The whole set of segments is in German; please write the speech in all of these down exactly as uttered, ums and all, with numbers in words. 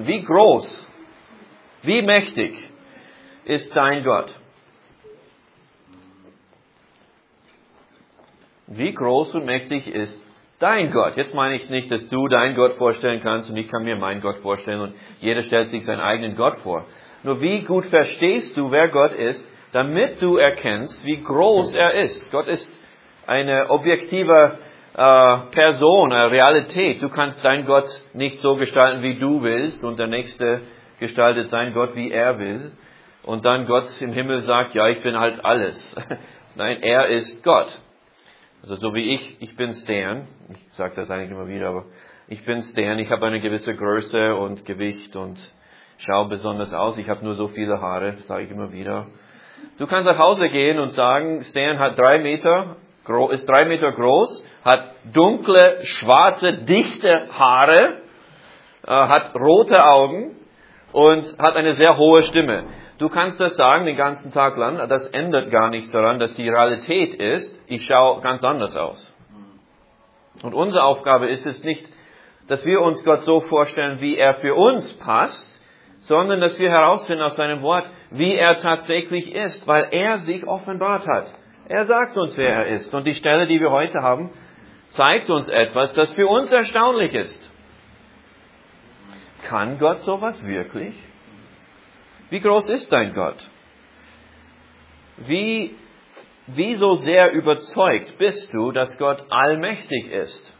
beantworten. Wie groß, wie mächtig ist dein Gott? Wie groß und mächtig ist dein Gott? Jetzt meine ich nicht, dass du deinen Gott vorstellen kannst und ich kann mir meinen Gott vorstellen und jeder stellt sich seinen eigenen Gott vor. Nur wie gut verstehst du, wer Gott ist, damit du erkennst, wie groß er ist. Gott ist eine objektive äh, Person, eine Realität. Du kannst deinen Gott nicht so gestalten, wie du willst und der Nächste gestaltet seinen Gott, wie er will. Und dann Gott im Himmel sagt, ja, ich bin halt alles. Nein, er ist Gott. Also so wie ich, ich bin Stan, ich sage das eigentlich immer wieder, aber ich bin Stan, ich habe eine gewisse Größe und Gewicht und schaue besonders aus, ich habe nur so viele Haare, das sage ich immer wieder. Du kannst nach Hause gehen und sagen, Stan hat drei Meter, ist drei Meter groß, hat dunkle, schwarze, dichte Haare, hat rote Augen und hat eine sehr hohe Stimme. Du kannst das sagen den ganzen Tag lang, das ändert gar nichts daran, dass die Realität ist, ich schaue ganz anders aus. Und unsere Aufgabe ist es nicht, dass wir uns Gott so vorstellen, wie er für uns passt, sondern dass wir herausfinden aus seinem Wort, wie er tatsächlich ist, weil er sich offenbart hat. Er sagt uns, wer er ist. Und die Stelle, die wir heute haben, zeigt uns etwas, das für uns erstaunlich ist. Kann Gott sowas wirklich? Wie groß ist dein Gott? Wie, wie so sehr überzeugt bist du, dass Gott allmächtig ist?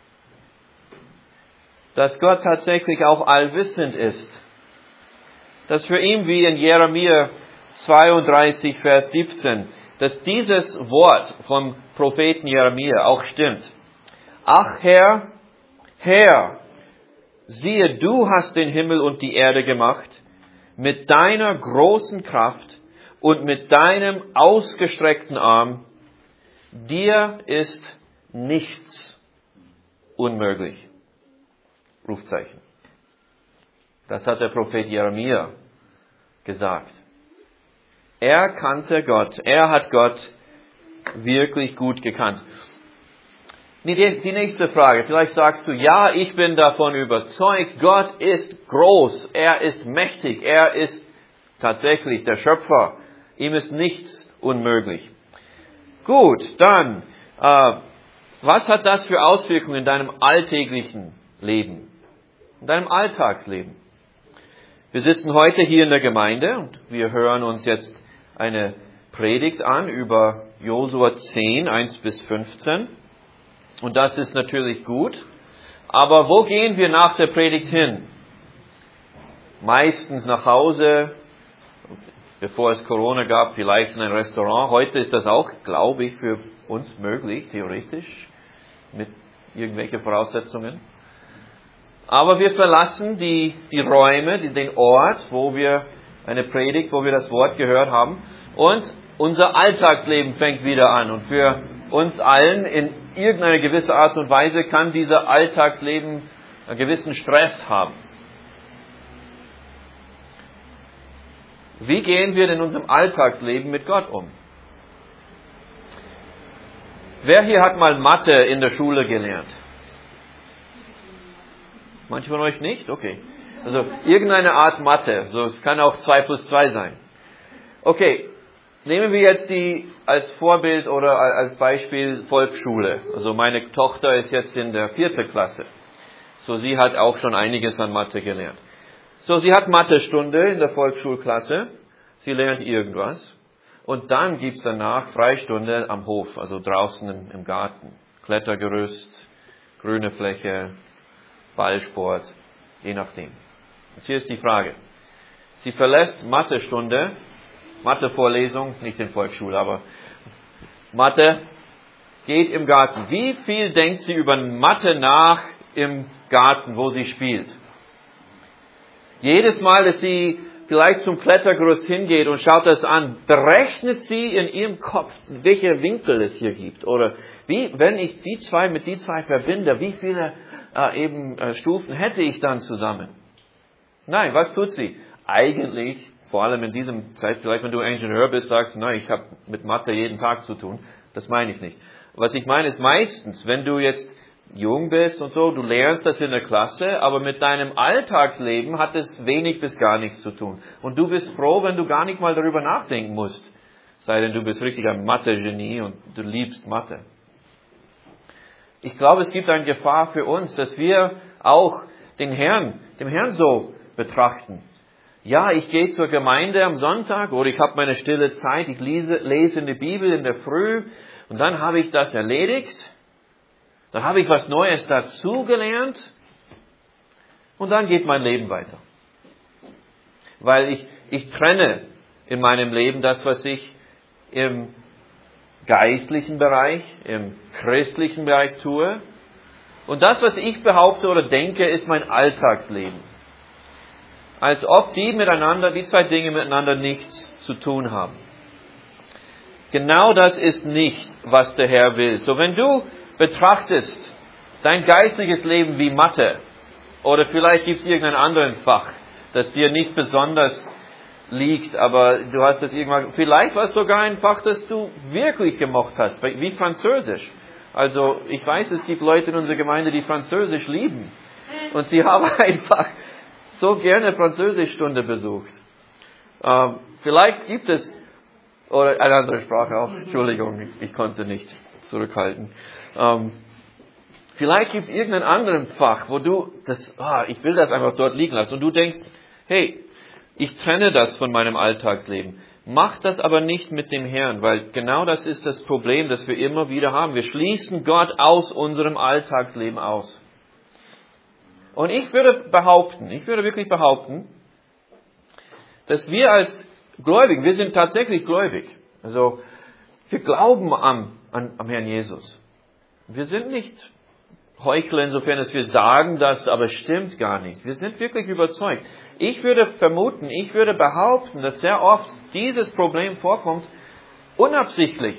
Dass Gott tatsächlich auch allwissend ist? Dass für ihn, wie in Jeremia zweiunddreißig, Vers siebzehn, dass dieses Wort vom Propheten Jeremia auch stimmt. Ach Herr, Herr, siehe, du hast den Himmel und die Erde gemacht, mit deiner großen Kraft und mit deinem ausgestreckten Arm. Dir ist nichts unmöglich. Rufzeichen. Das hat der Prophet Jeremia gesagt. Er kannte Gott. Er hat Gott wirklich gut gekannt. Die, die nächste Frage. Vielleicht sagst du, ja, ich bin davon überzeugt, Gott ist groß. Er ist mächtig. Er ist tatsächlich der Schöpfer. Ihm ist nichts unmöglich. Gut, dann, äh, was hat das für Auswirkungen in deinem alltäglichen Leben? In deinem Alltagsleben? Wir sitzen heute hier in der Gemeinde und wir hören uns jetzt eine Predigt an über Josua zehn, eins bis fünfzehn. Und das ist natürlich gut. Aber wo gehen wir nach der Predigt hin? Meistens nach Hause, bevor es Corona gab, vielleicht in ein Restaurant. Heute ist das auch, glaube ich, für uns möglich, theoretisch, mit irgendwelchen Voraussetzungen. Aber wir verlassen die, die Räume, die, den Ort, wo wir eine Predigt, wo wir das Wort gehört haben. Und unser Alltagsleben fängt wieder an. Und für uns allen in irgendeiner gewissen Art und Weise kann dieser Alltagsleben einen gewissen Stress haben. Wie gehen wir in unserem Alltagsleben mit Gott um? Wer hier hat mal Mathe in der Schule gelernt? Manche von euch nicht? Okay. Also irgendeine Art Mathe. So, es kann auch zwei plus zwei sein. Okay. Nehmen wir jetzt die als Vorbild oder als Beispiel Volksschule. Also meine Tochter ist jetzt in der vierten Klasse. So, sie hat auch schon einiges an Mathe gelernt. So, sie hat Mathestunde in der Volksschulklasse. Sie lernt irgendwas. Und dann gibt's danach Freistunde am Hof, also draußen im Garten. Klettergerüst, grüne Fläche, Ballsport, je nachdem. Jetzt hier ist die Frage. Sie verlässt Mathestunde, Mathevorlesung, nicht in Volksschule, aber Mathe, geht im Garten. Wie viel denkt sie über Mathe nach im Garten, wo sie spielt? Jedes Mal, dass sie vielleicht zum Klettergerüst hingeht und schaut das an, berechnet sie in ihrem Kopf, welche Winkel es hier gibt. Oder wie, wenn ich die zwei mit die zwei verbinde, wie viele äh, eben äh, Stufen hätte ich dann zusammen? Nein, was tut sie? Eigentlich, vor allem in diesem Zeit, vielleicht wenn du Ingenieur bist, sagst du, nein, ich habe mit Mathe jeden Tag zu tun. Das meine ich nicht. Was ich meine ist meistens, wenn du jetzt jung bist und so, du lernst das in der Klasse, aber mit deinem Alltagsleben hat es wenig bis gar nichts zu tun. Und du bist froh, wenn du gar nicht mal darüber nachdenken musst. Sei denn, du bist richtig ein Mathe-Genie und du liebst Mathe. Ich glaube, es gibt eine Gefahr für uns, dass wir auch den Herrn, dem Herrn so betrachten. Ja, ich gehe zur Gemeinde am Sonntag oder ich habe meine stille Zeit, ich lese, lese in der Bibel in der Früh und dann habe ich das erledigt. Dann habe ich was Neues dazugelernt und dann geht mein Leben weiter. Weil ich, ich trenne in meinem Leben das, was ich im geistlichen Bereich, im christlichen Bereich tue. Und das, was ich behaupte oder denke, ist mein Alltagsleben. Als ob die miteinander, die zwei Dinge miteinander nichts zu tun haben. Genau das ist nicht, was der Herr will. So, wenn du betrachtest dein geistliches Leben wie Mathe, oder vielleicht gibt es irgendein anderes Fach, das dir nicht besonders liegt, aber du hast das irgendwann, vielleicht war es sogar ein Fach, das du wirklich gemocht hast, wie Französisch. Also, ich weiß, es gibt Leute in unserer Gemeinde, die Französisch lieben. Und sie haben einfach so gerne Französischstunde besucht. Ähm, vielleicht gibt es, oder eine andere Sprache auch, Entschuldigung, ich, ich konnte nicht zurückhalten. Ähm, vielleicht gibt es irgendein anderes Fach, wo du, das, ah, ich will das einfach dort liegen lassen. Und du denkst, hey, ich trenne das von meinem Alltagsleben. Mach das aber nicht mit dem Herrn, weil genau das ist das Problem, das wir immer wieder haben. Wir schließen Gott aus unserem Alltagsleben aus. Und ich würde behaupten, ich würde wirklich behaupten, dass wir als Gläubige, wir sind tatsächlich gläubig. Also, wir glauben am, an, am Herrn Jesus. Wir sind nicht Heuchler insofern, dass wir sagen das, aber es stimmt gar nicht. Wir sind wirklich überzeugt. Ich würde vermuten, ich würde behaupten, dass sehr oft dieses Problem vorkommt, unabsichtlich.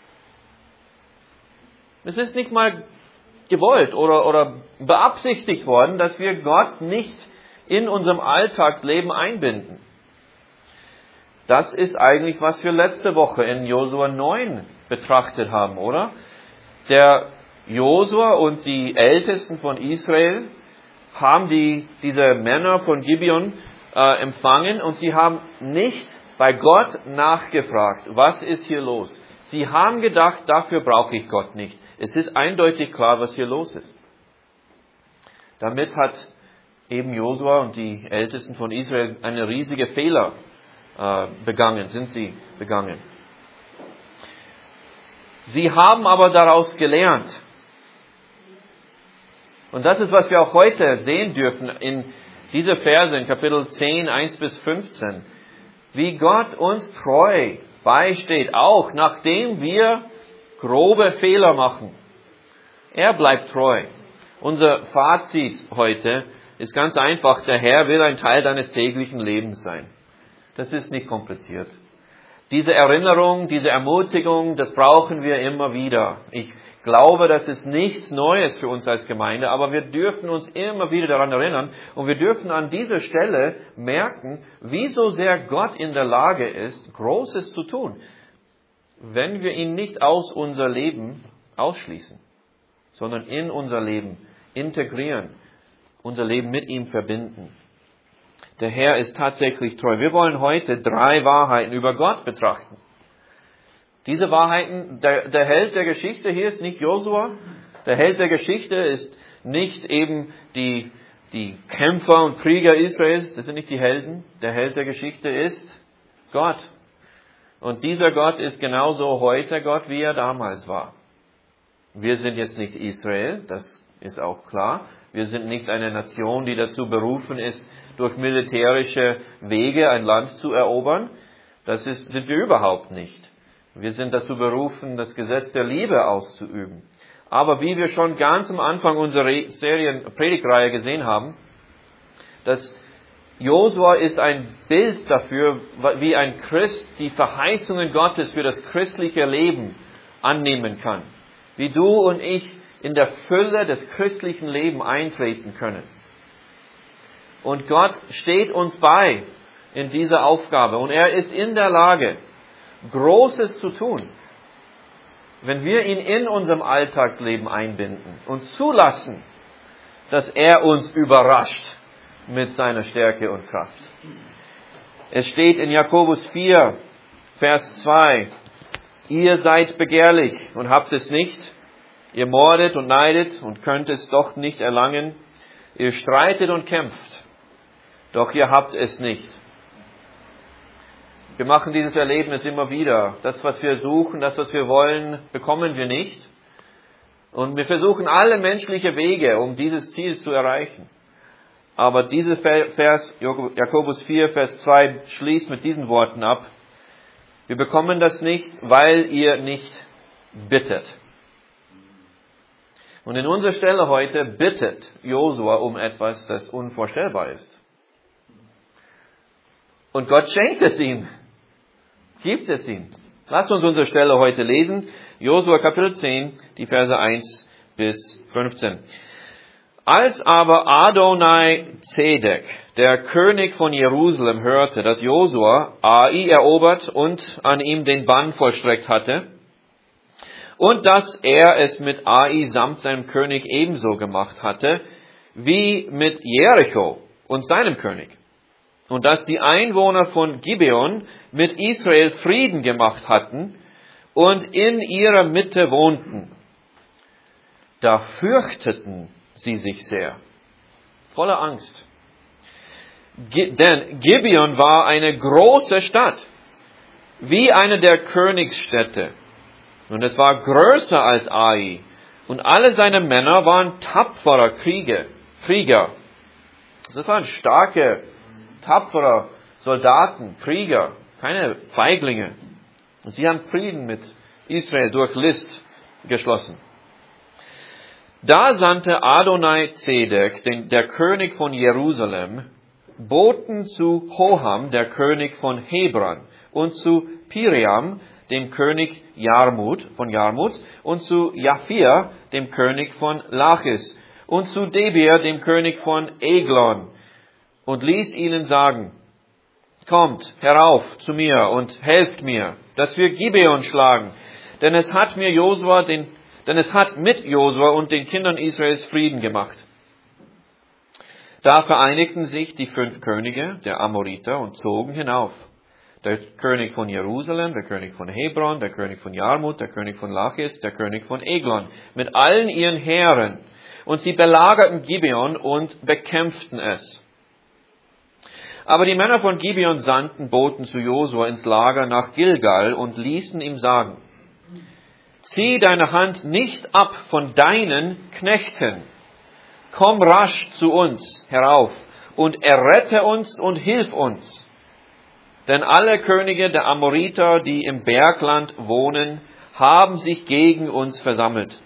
Es ist nicht mal gewollt oder, oder beabsichtigt worden, dass wir Gott nicht in unserem Alltagsleben einbinden. Das ist eigentlich, was wir letzte Woche in Josua neun betrachtet haben, oder? Der Josua und die Ältesten von Israel haben die, diese Männer von Gibeon äh, empfangen und sie haben nicht bei Gott nachgefragt, was ist hier los? Sie haben gedacht, dafür brauche ich Gott nicht. Es ist eindeutig klar, was hier los ist. Damit hat eben Josua und die Ältesten von Israel eine riesige Fehler äh, begangen, sind sie begangen. Sie haben aber daraus gelernt. Und das ist, was wir auch heute sehen dürfen in dieser Verse in Kapitel zehn, eins bis fünfzehn. Wie Gott uns treu beisteht, auch nachdem wir grobe Fehler machen. Er bleibt treu. Unser Fazit heute ist ganz einfach, der Herr will ein Teil deines täglichen Lebens sein. Das ist nicht kompliziert. Diese Erinnerung, diese Ermutigung, das brauchen wir immer wieder. Ich glaube, das ist nichts Neues für uns als Gemeinde, aber wir dürfen uns immer wieder daran erinnern und wir dürfen an dieser Stelle merken, wie so sehr Gott in der Lage ist, Großes zu tun, wenn wir ihn nicht aus unser Leben ausschließen, sondern in unser Leben integrieren, unser Leben mit ihm verbinden. Der Herr ist tatsächlich treu. Wir wollen heute drei Wahrheiten über Gott betrachten. Diese Wahrheiten, der, der Held der Geschichte hier ist nicht Josua. Der Held der Geschichte ist nicht eben die, die Kämpfer und Krieger Israels. Das sind nicht die Helden. Der Held der Geschichte ist Gott. Und dieser Gott ist genauso heute Gott, wie er damals war. Wir sind jetzt nicht Israel, das ist auch klar. Wir sind nicht eine Nation, die dazu berufen ist, durch militärische Wege ein Land zu erobern. Das ist, sind wir überhaupt nicht. Wir sind dazu berufen, das Gesetz der Liebe auszuüben. Aber wie wir schon ganz am Anfang unserer Serien Predigtreihe gesehen haben, dass Josua ist ein Bild dafür, wie ein Christ die Verheißungen Gottes für das christliche Leben annehmen kann. Wie du und ich in der Fülle des christlichen Lebens eintreten können. Und Gott steht uns bei in dieser Aufgabe und er ist in der Lage, Großes zu tun. wenn wir ihn in unserem Alltagsleben einbinden und zulassen, dass er uns überrascht mit seiner Stärke und Kraft. Es steht in Jakobus vier, Vers zwei, ihr seid begehrlich und habt es nicht. Ihr mordet und neidet und könnt es doch nicht erlangen. Ihr streitet und kämpft, doch ihr habt es nicht. Wir machen dieses Erlebnis immer wieder. Das, was wir suchen, das, was wir wollen, bekommen wir nicht. Und wir versuchen alle menschliche Wege, um dieses Ziel zu erreichen. Aber dieser Vers, Jakobus vier, Vers zwei, schließt mit diesen Worten ab. Wir bekommen das nicht, weil ihr nicht bittet. Und in unserer Stelle heute bittet Josua um etwas, das unvorstellbar ist. Und Gott schenkt es ihm. Gibt es ihm. Lasst uns unsere Stelle heute lesen. Josua Kapitel zehn, die Verse eins bis fünfzehn. Als aber Adonai Zedek, der König von Jerusalem, hörte, dass Josua Ai erobert und an ihm den Bann vollstreckt hatte, und dass er es mit Ai samt seinem König ebenso gemacht hatte, wie mit Jericho und seinem König, und dass die Einwohner von Gibeon mit Israel Frieden gemacht hatten und in ihrer Mitte wohnten, da fürchteten sie sich sehr, voller Angst. Ge- denn Gibeon war eine große Stadt, wie eine der Königsstädte. Und es war größer als Ai. Und alle seine Männer waren tapferer Kriege, Krieger. Das waren starke, tapfere Soldaten, Krieger, keine Feiglinge. Und sie haben Frieden mit Israel durch List geschlossen. Da sandte Adonai Zedek, den, der König von Jerusalem, Boten zu Hoham, der König von Hebron, und zu Piriam, dem König Jarmut, von Jarmut, und zu Japhia, dem König von Lachis, und zu Debir, dem König von Eglon, und ließ ihnen sagen, kommt herauf zu mir und helft mir, dass wir Gibeon schlagen, denn es hat mir Josua den Denn es hat mit Josua und den Kindern Israels Frieden gemacht. Da vereinigten sich die fünf Könige der Amoriter und zogen hinauf. Der König von Jerusalem, der König von Hebron, der König von Jarmut, der König von Lachis, der König von Eglon, mit allen ihren Heeren. Und sie belagerten Gibeon und bekämpften es. Aber die Männer von Gibeon sandten Boten zu Josua ins Lager nach Gilgal und ließen ihm sagen, zieh deine Hand nicht ab von deinen Knechten. Komm rasch zu uns herauf und errette uns und hilf uns. Denn alle Könige der Amoriter, die im Bergland wohnen, haben sich gegen uns versammelt.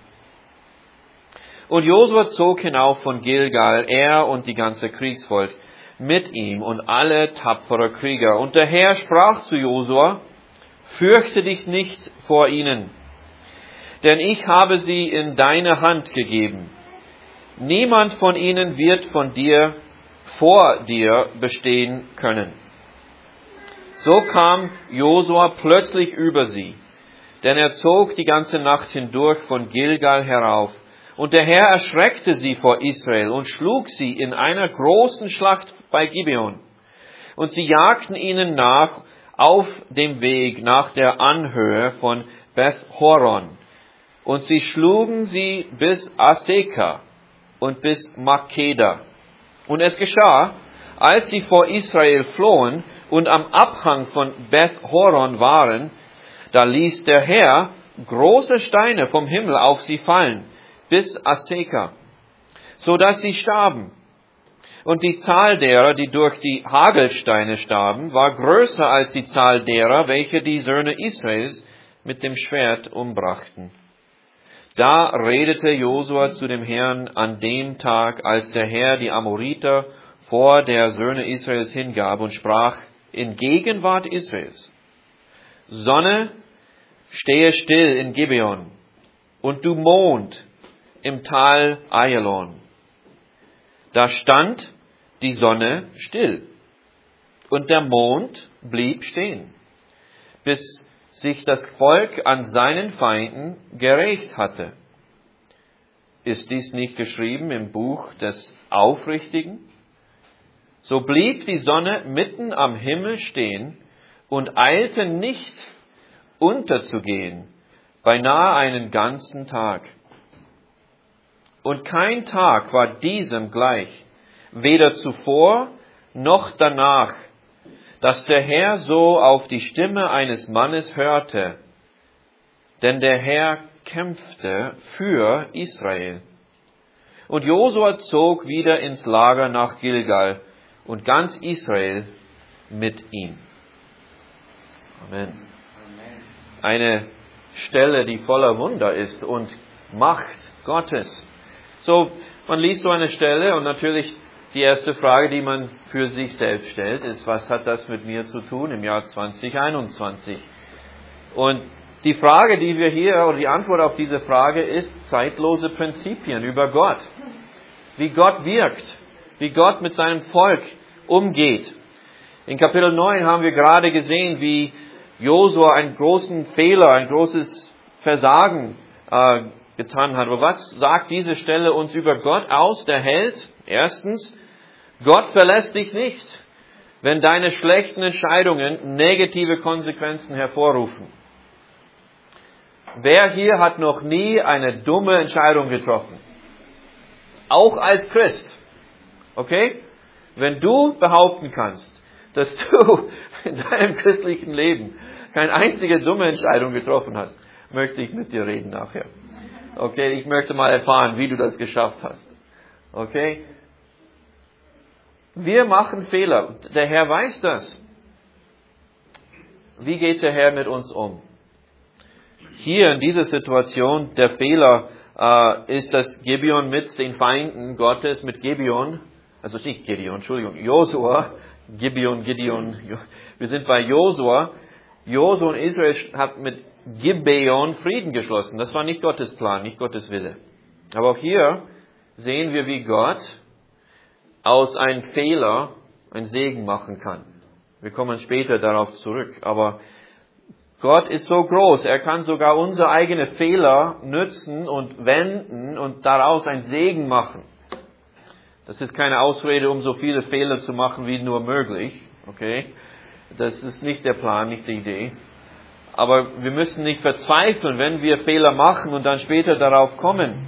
Und Josua zog hinauf von Gilgal, er und die ganze Kriegsvolk mit ihm und alle tapfere Krieger. Und der Herr sprach zu Josua, fürchte dich nicht vor ihnen, denn ich habe sie in deine Hand gegeben. Niemand von ihnen wird von dir, vor dir bestehen können. So kam Josua plötzlich über sie, denn er zog die ganze Nacht hindurch von Gilgal herauf. Und der Herr erschreckte sie vor Israel und schlug sie in einer großen Schlacht bei Gibeon. Und sie jagten ihnen nach auf dem Weg nach der Anhöhe von Beth-Horon. Und sie schlugen sie bis Aseka und bis Makeda. Und es geschah, als sie vor Israel flohen und am Abhang von Beth-Horon waren, da ließ der Herr große Steine vom Himmel auf sie fallen, bis Aseka, so dass sie starben. Und die Zahl derer, die durch die Hagelsteine starben, war größer als die Zahl derer, welche die Söhne Israels mit dem Schwert umbrachten. Da redete Josua zu dem Herrn an dem Tag, als der Herr die Amoriter vor der Söhne Israels hingab und sprach in Gegenwart Israels, Sonne, stehe still in Gibeon und du Mond im Tal Ayalon. Da stand die Sonne still und der Mond blieb stehen, bis sich das Volk an seinen Feinden gerächt hatte. Ist dies nicht geschrieben im Buch des Aufrichtigen? So blieb die Sonne mitten am Himmel stehen und eilte nicht unterzugehen, beinahe einen ganzen Tag. Und kein Tag war diesem gleich, weder zuvor noch danach, dass der Herr so auf die Stimme eines Mannes hörte, denn der Herr kämpfte für Israel. Und Josua zog wieder ins Lager nach Gilgal und ganz Israel mit ihm. Amen. Eine Stelle, die voller Wunder ist und Macht Gottes. So, man liest so eine Stelle und natürlich die erste Frage, die man für sich selbst stellt, ist, was hat das mit mir zu tun im Jahr zwanzig einundzwanzig? Und die Frage, die wir hier, oder die Antwort auf diese Frage ist zeitlose Prinzipien über Gott. Wie Gott wirkt, wie Gott mit seinem Volk umgeht. In Kapitel neun haben wir gerade gesehen, wie Josua einen großen Fehler, ein großes Versagen äh, getan hat. Aber was sagt diese Stelle uns über Gott aus? Der Held, erstens, Gott verlässt dich nicht, wenn deine schlechten Entscheidungen negative Konsequenzen hervorrufen. Wer hier hat noch nie eine dumme Entscheidung getroffen? Auch als Christ. Okay? Wenn du behaupten kannst, dass du in deinem christlichen Leben keine einzige dumme Entscheidung getroffen hast, möchte ich mit dir reden nachher. Okay? Ich möchte mal erfahren, wie du das geschafft hast. Okay? Wir machen Fehler. Der Herr weiß das. Wie geht der Herr mit uns um? Hier in dieser Situation, der Fehler äh, ist, dass Gibeon mit den Feinden Gottes, mit Gibeon, also nicht Gideon, Entschuldigung, Josua, Gibeon, Gideon, wir sind bei Josua. Josua und Israel hat mit Gibeon Frieden geschlossen. Das war nicht Gottes Plan, nicht Gottes Wille. Aber auch hier sehen wir, wie Gott aus einem Fehler einen Segen machen kann. Wir kommen später darauf zurück. Aber Gott ist so groß, er kann sogar unsere eigenen Fehler nützen und wenden und daraus einen Segen machen. Das ist keine Ausrede, um so viele Fehler zu machen, wie nur möglich. Okay? Das ist nicht der Plan, nicht die Idee. Aber wir müssen nicht verzweifeln, wenn wir Fehler machen und dann später darauf kommen.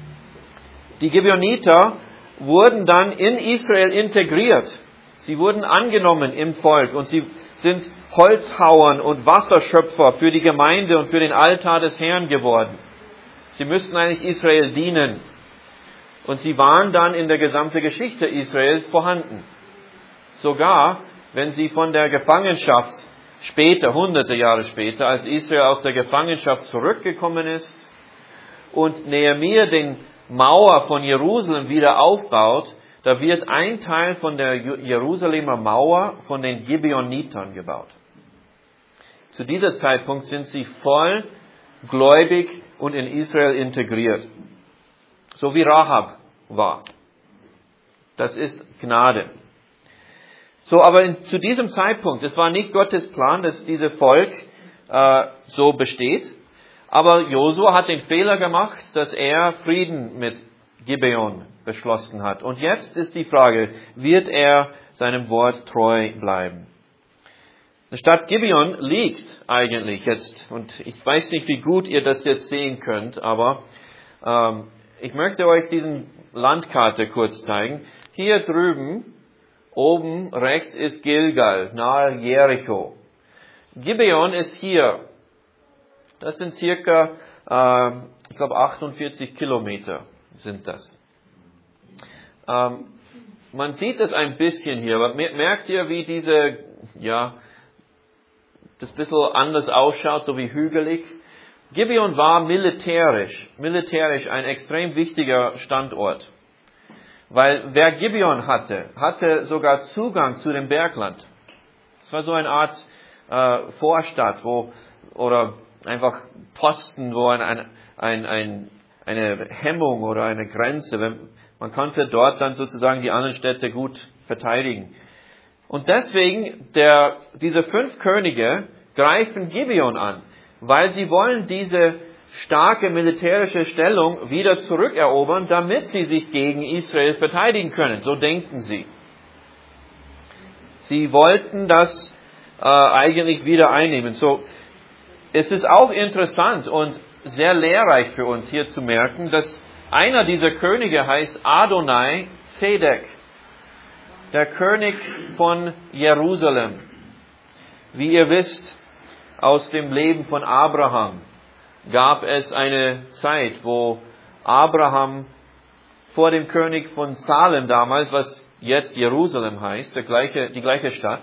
Die Gibeoniter wurden dann in Israel integriert. Sie wurden angenommen im Volk und sie sind Holzhauern und Wasserschöpfer für die Gemeinde und für den Altar des Herrn geworden. Sie müssten eigentlich Israel dienen. Und sie waren dann in der gesamten Geschichte Israels vorhanden. Sogar, wenn sie von der Gefangenschaft später, hunderte Jahre später, als Israel aus der Gefangenschaft zurückgekommen ist und Nehemia den Mauer von Jerusalem wieder aufbaut, da wird ein Teil von der Jerusalemer Mauer von den Gibeonitern gebaut. Zu dieser Zeitpunkt sind sie voll gläubig und in Israel integriert. So wie Rahab war. Das ist Gnade. So, aber in, zu diesem Zeitpunkt, es war nicht Gottes Plan, dass dieses Volk äh, so besteht. Aber Josua hat den Fehler gemacht, dass er Frieden mit Gibeon beschlossen hat. Und jetzt ist die Frage, wird er seinem Wort treu bleiben? Die Stadt Gibeon liegt eigentlich jetzt, und ich weiß nicht, wie gut ihr das jetzt sehen könnt, aber ähm, ich möchte euch diesen Landkarte kurz zeigen. Hier drüben, oben rechts ist Gilgal, nahe Jericho. Gibeon ist hier. Das sind circa, äh, ich glaube, achtundvierzig Kilometer sind das. Ähm, man sieht es ein bisschen hier, aber merkt ihr, wie diese, ja, das ein bisschen anders ausschaut, so wie hügelig? Gibeon war militärisch, militärisch ein extrem wichtiger Standort. Weil wer Gibeon hatte, hatte sogar Zugang zu dem Bergland. Es war so eine Art äh, Vorstadt, wo, oder einfach Posten, wo ein, ein, ein, ein, eine Hemmung oder eine Grenze, wenn, man konnte dort dann sozusagen die anderen Städte gut verteidigen. Und deswegen, der, diese fünf Könige greifen Gibeon an, weil sie wollen diese starke militärische Stellung wieder zurückerobern, damit sie sich gegen Israel verteidigen können. So denken sie. Sie wollten das äh, eigentlich wieder einnehmen. So, es ist auch interessant und sehr lehrreich für uns hier zu merken, dass einer dieser Könige heißt Adonai Zedek, der König von Jerusalem. Wie ihr wisst, aus dem Leben von Abraham gab es eine Zeit, wo Abraham vor dem König von Salem damals, was jetzt Jerusalem heißt, der gleiche, die gleiche Stadt,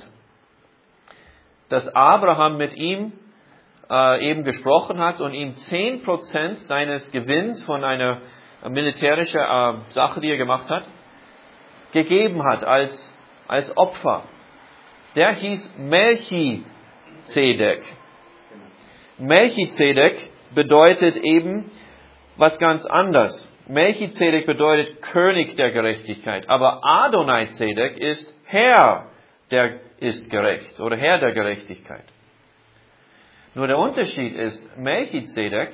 dass Abraham mit ihm äh, eben gesprochen hat und ihm zehn Prozent seines Gewinns von einer militärischen äh, Sache, die er gemacht hat, gegeben hat als, als Opfer. Der hieß Melchizedek. Melchizedek bedeutet eben was ganz anderes. Melchizedek bedeutet König der Gerechtigkeit, aber Adonai Zedek ist Herr, der ist gerecht oder Herr der Gerechtigkeit. Nur der Unterschied ist, Melchizedek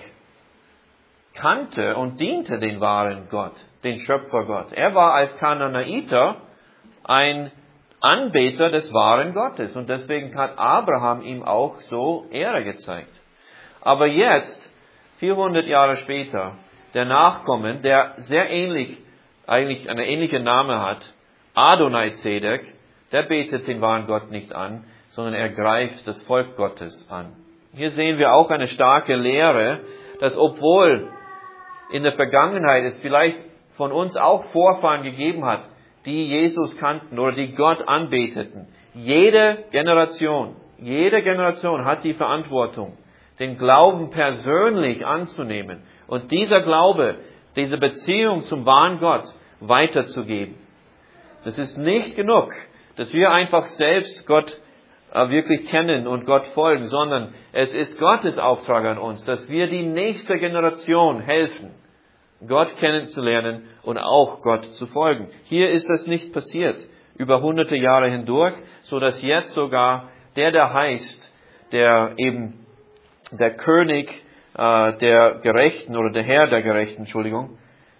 kannte und diente den wahren Gott, den Schöpfergott. Er war als Kanaaniter ein Anbeter des wahren Gottes und deswegen hat Abraham ihm auch so Ehre gezeigt. Aber jetzt, vierhundert Jahre später, der Nachkommen, der sehr ähnlich, eigentlich einen ähnlichen Namen hat, Adonai Zedek, der betet den wahren Gott nicht an, sondern er greift das Volk Gottes an. Hier sehen wir auch eine starke Lehre, dass obwohl in der Vergangenheit es vielleicht von uns auch Vorfahren gegeben hat, die Jesus kannten oder die Gott anbeteten, jede Generation, jede Generation hat die Verantwortung, den Glauben persönlich anzunehmen und dieser Glaube, diese Beziehung zum wahren Gott weiterzugeben. Das ist nicht genug, dass wir einfach selbst Gott äh, wirklich kennen und Gott folgen, sondern es ist Gottes Auftrag an uns, dass wir die nächste Generation helfen, Gott kennenzulernen und auch Gott zu folgen. Hier ist das nicht passiert, über hunderte Jahre hindurch, so dass jetzt sogar der, der heißt, der eben der König äh, der Gerechten oder der Herr der Gerechten, Entschuldigung,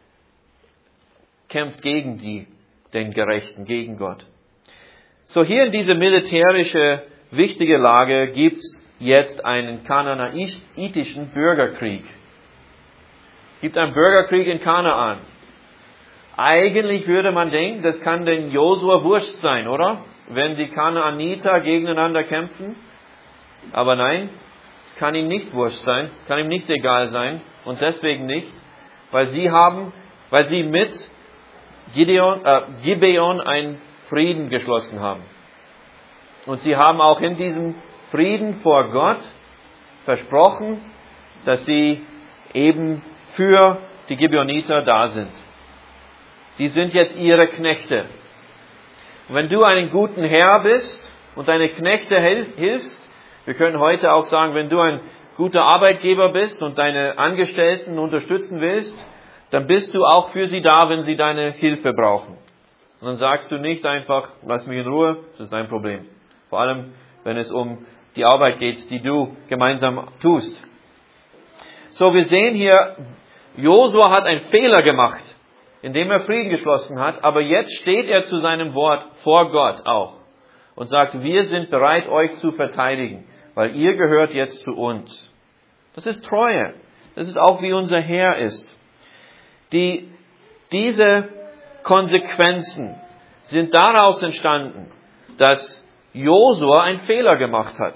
kämpft gegen die, den Gerechten, gegen Gott. So hier in dieser militärische wichtige Lage gibt es jetzt einen kanaanitischen Bürgerkrieg. Es gibt einen Bürgerkrieg in Kanaan. Eigentlich würde man denken, das kann den Josua wurscht sein, oder? Wenn die Kanaaniter gegeneinander kämpfen. Aber nein, es kann ihm nicht wurscht sein, kann ihm nicht egal sein. Und deswegen nicht, weil sie haben, weil sie mit Gideon, äh, Gibeon einen Frieden geschlossen haben. Und sie haben auch in diesem Frieden vor Gott versprochen, dass sie eben für die Gibeoniter da sind. Die sind jetzt ihre Knechte. Und wenn du einen guten Herr bist und deine Knechte hilfst, wir können heute auch sagen, wenn du ein guter Arbeitgeber bist und deine Angestellten unterstützen willst, dann bist du auch für sie da, wenn sie deine Hilfe brauchen. Und dann sagst du nicht einfach, lass mich in Ruhe, das ist dein Problem. Vor allem, wenn es um die Arbeit geht, die du gemeinsam tust. So, wir sehen hier, Josua hat einen Fehler gemacht, indem er Frieden geschlossen hat, aber jetzt steht er zu seinem Wort vor Gott auch und sagt, wir sind bereit, euch zu verteidigen, weil ihr gehört jetzt zu uns. Das ist Treue. Das ist auch, wie unser Herr ist. Die, diese Konsequenzen sind daraus entstanden, dass Josua einen Fehler gemacht hat.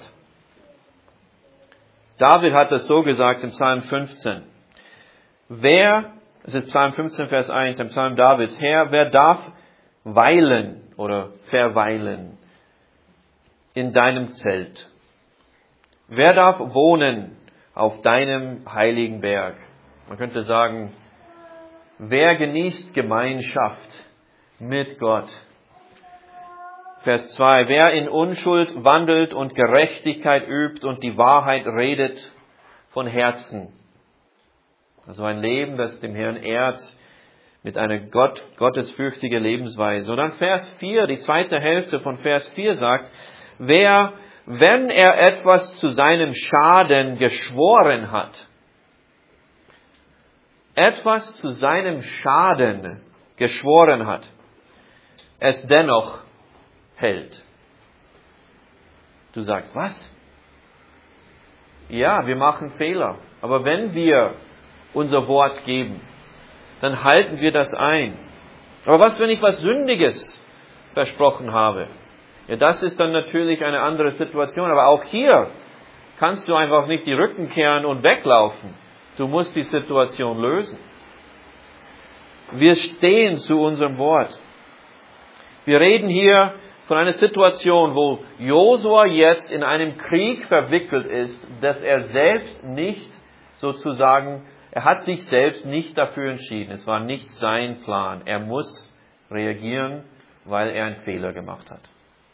David hat das so gesagt im Psalm fünfzehn. Wer, das ist Psalm fünfzehn, Vers eins, im Psalm Davids, Herr, wer darf weilen oder verweilen in deinem Zelt? Wer darf wohnen auf deinem heiligen Berg? Man könnte sagen, wer genießt Gemeinschaft mit Gott? Vers zwei. Wer in Unschuld wandelt und Gerechtigkeit übt und die Wahrheit redet von Herzen. Also ein Leben, das dem Herrn ehrt, mit einer Gott, gottesfürchtigen Lebensweise. Und dann Vers vier, die zweite Hälfte von Vers vier sagt, wer wenn er etwas zu seinem Schaden geschworen hat, etwas zu seinem Schaden geschworen hat, es dennoch hält. Du sagst, was? Ja, wir machen Fehler. Aber wenn wir unser Wort geben, dann halten wir das ein. Aber was, wenn ich was Sündiges versprochen habe? Ja, das ist dann natürlich eine andere Situation. Aber auch hier kannst du einfach nicht die Rücken kehren und weglaufen. Du musst die Situation lösen. Wir stehen zu unserem Wort. Wir reden hier von einer Situation, wo Josua jetzt in einem Krieg verwickelt ist, dass er selbst nicht sozusagen, er hat sich selbst nicht dafür entschieden. Es war nicht sein Plan. Er muss reagieren, weil er einen Fehler gemacht hat.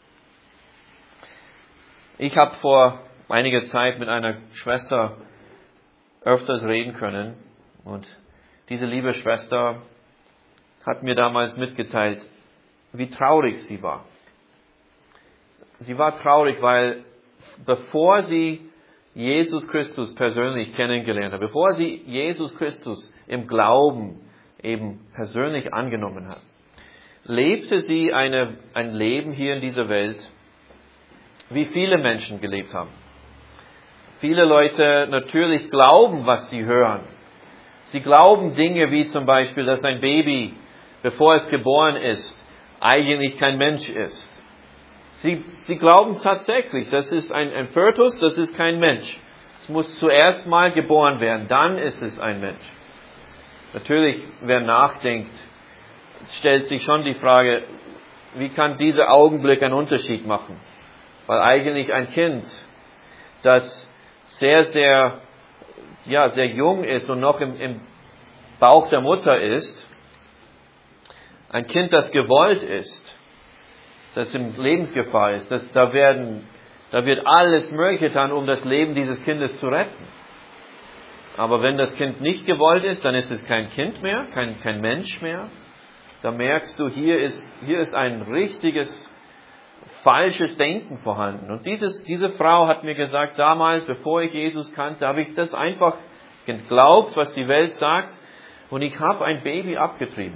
Ich habe vor einiger Zeit mit einer Schwester öfters reden können und diese liebe Schwester hat mir damals mitgeteilt, wie traurig sie war. Sie war traurig, weil bevor sie Jesus Christus persönlich kennengelernt hat, bevor sie Jesus Christus im Glauben eben persönlich angenommen hat, lebte sie eine, ein Leben hier in dieser Welt, wie viele Menschen gelebt haben. Viele Leute natürlich glauben, was sie hören. Sie glauben Dinge wie zum Beispiel, dass ein Baby, bevor es geboren ist, eigentlich kein Mensch ist. Sie, sie glauben tatsächlich, das ist ein, ein Fötus, das ist kein Mensch. Es muss zuerst mal geboren werden, dann ist es ein Mensch. Natürlich, wer nachdenkt, stellt sich schon die Frage, wie kann dieser Augenblick einen Unterschied machen? Weil eigentlich ein Kind, das sehr, sehr, ja, sehr jung ist und noch im, im Bauch der Mutter ist, ein Kind, das gewollt ist, das in Lebensgefahr ist, das, da werden, da wird alles Mögliche getan, um das Leben dieses Kindes zu retten. Aber wenn das Kind nicht gewollt ist, dann ist es kein Kind mehr, kein, kein Mensch mehr. Da merkst du, hier ist, hier ist ein richtiges, falsches Denken vorhanden. Und dieses, diese Frau hat mir gesagt, damals, bevor ich Jesus kannte, habe ich das einfach geglaubt, was die Welt sagt, und ich habe ein Baby abgetrieben.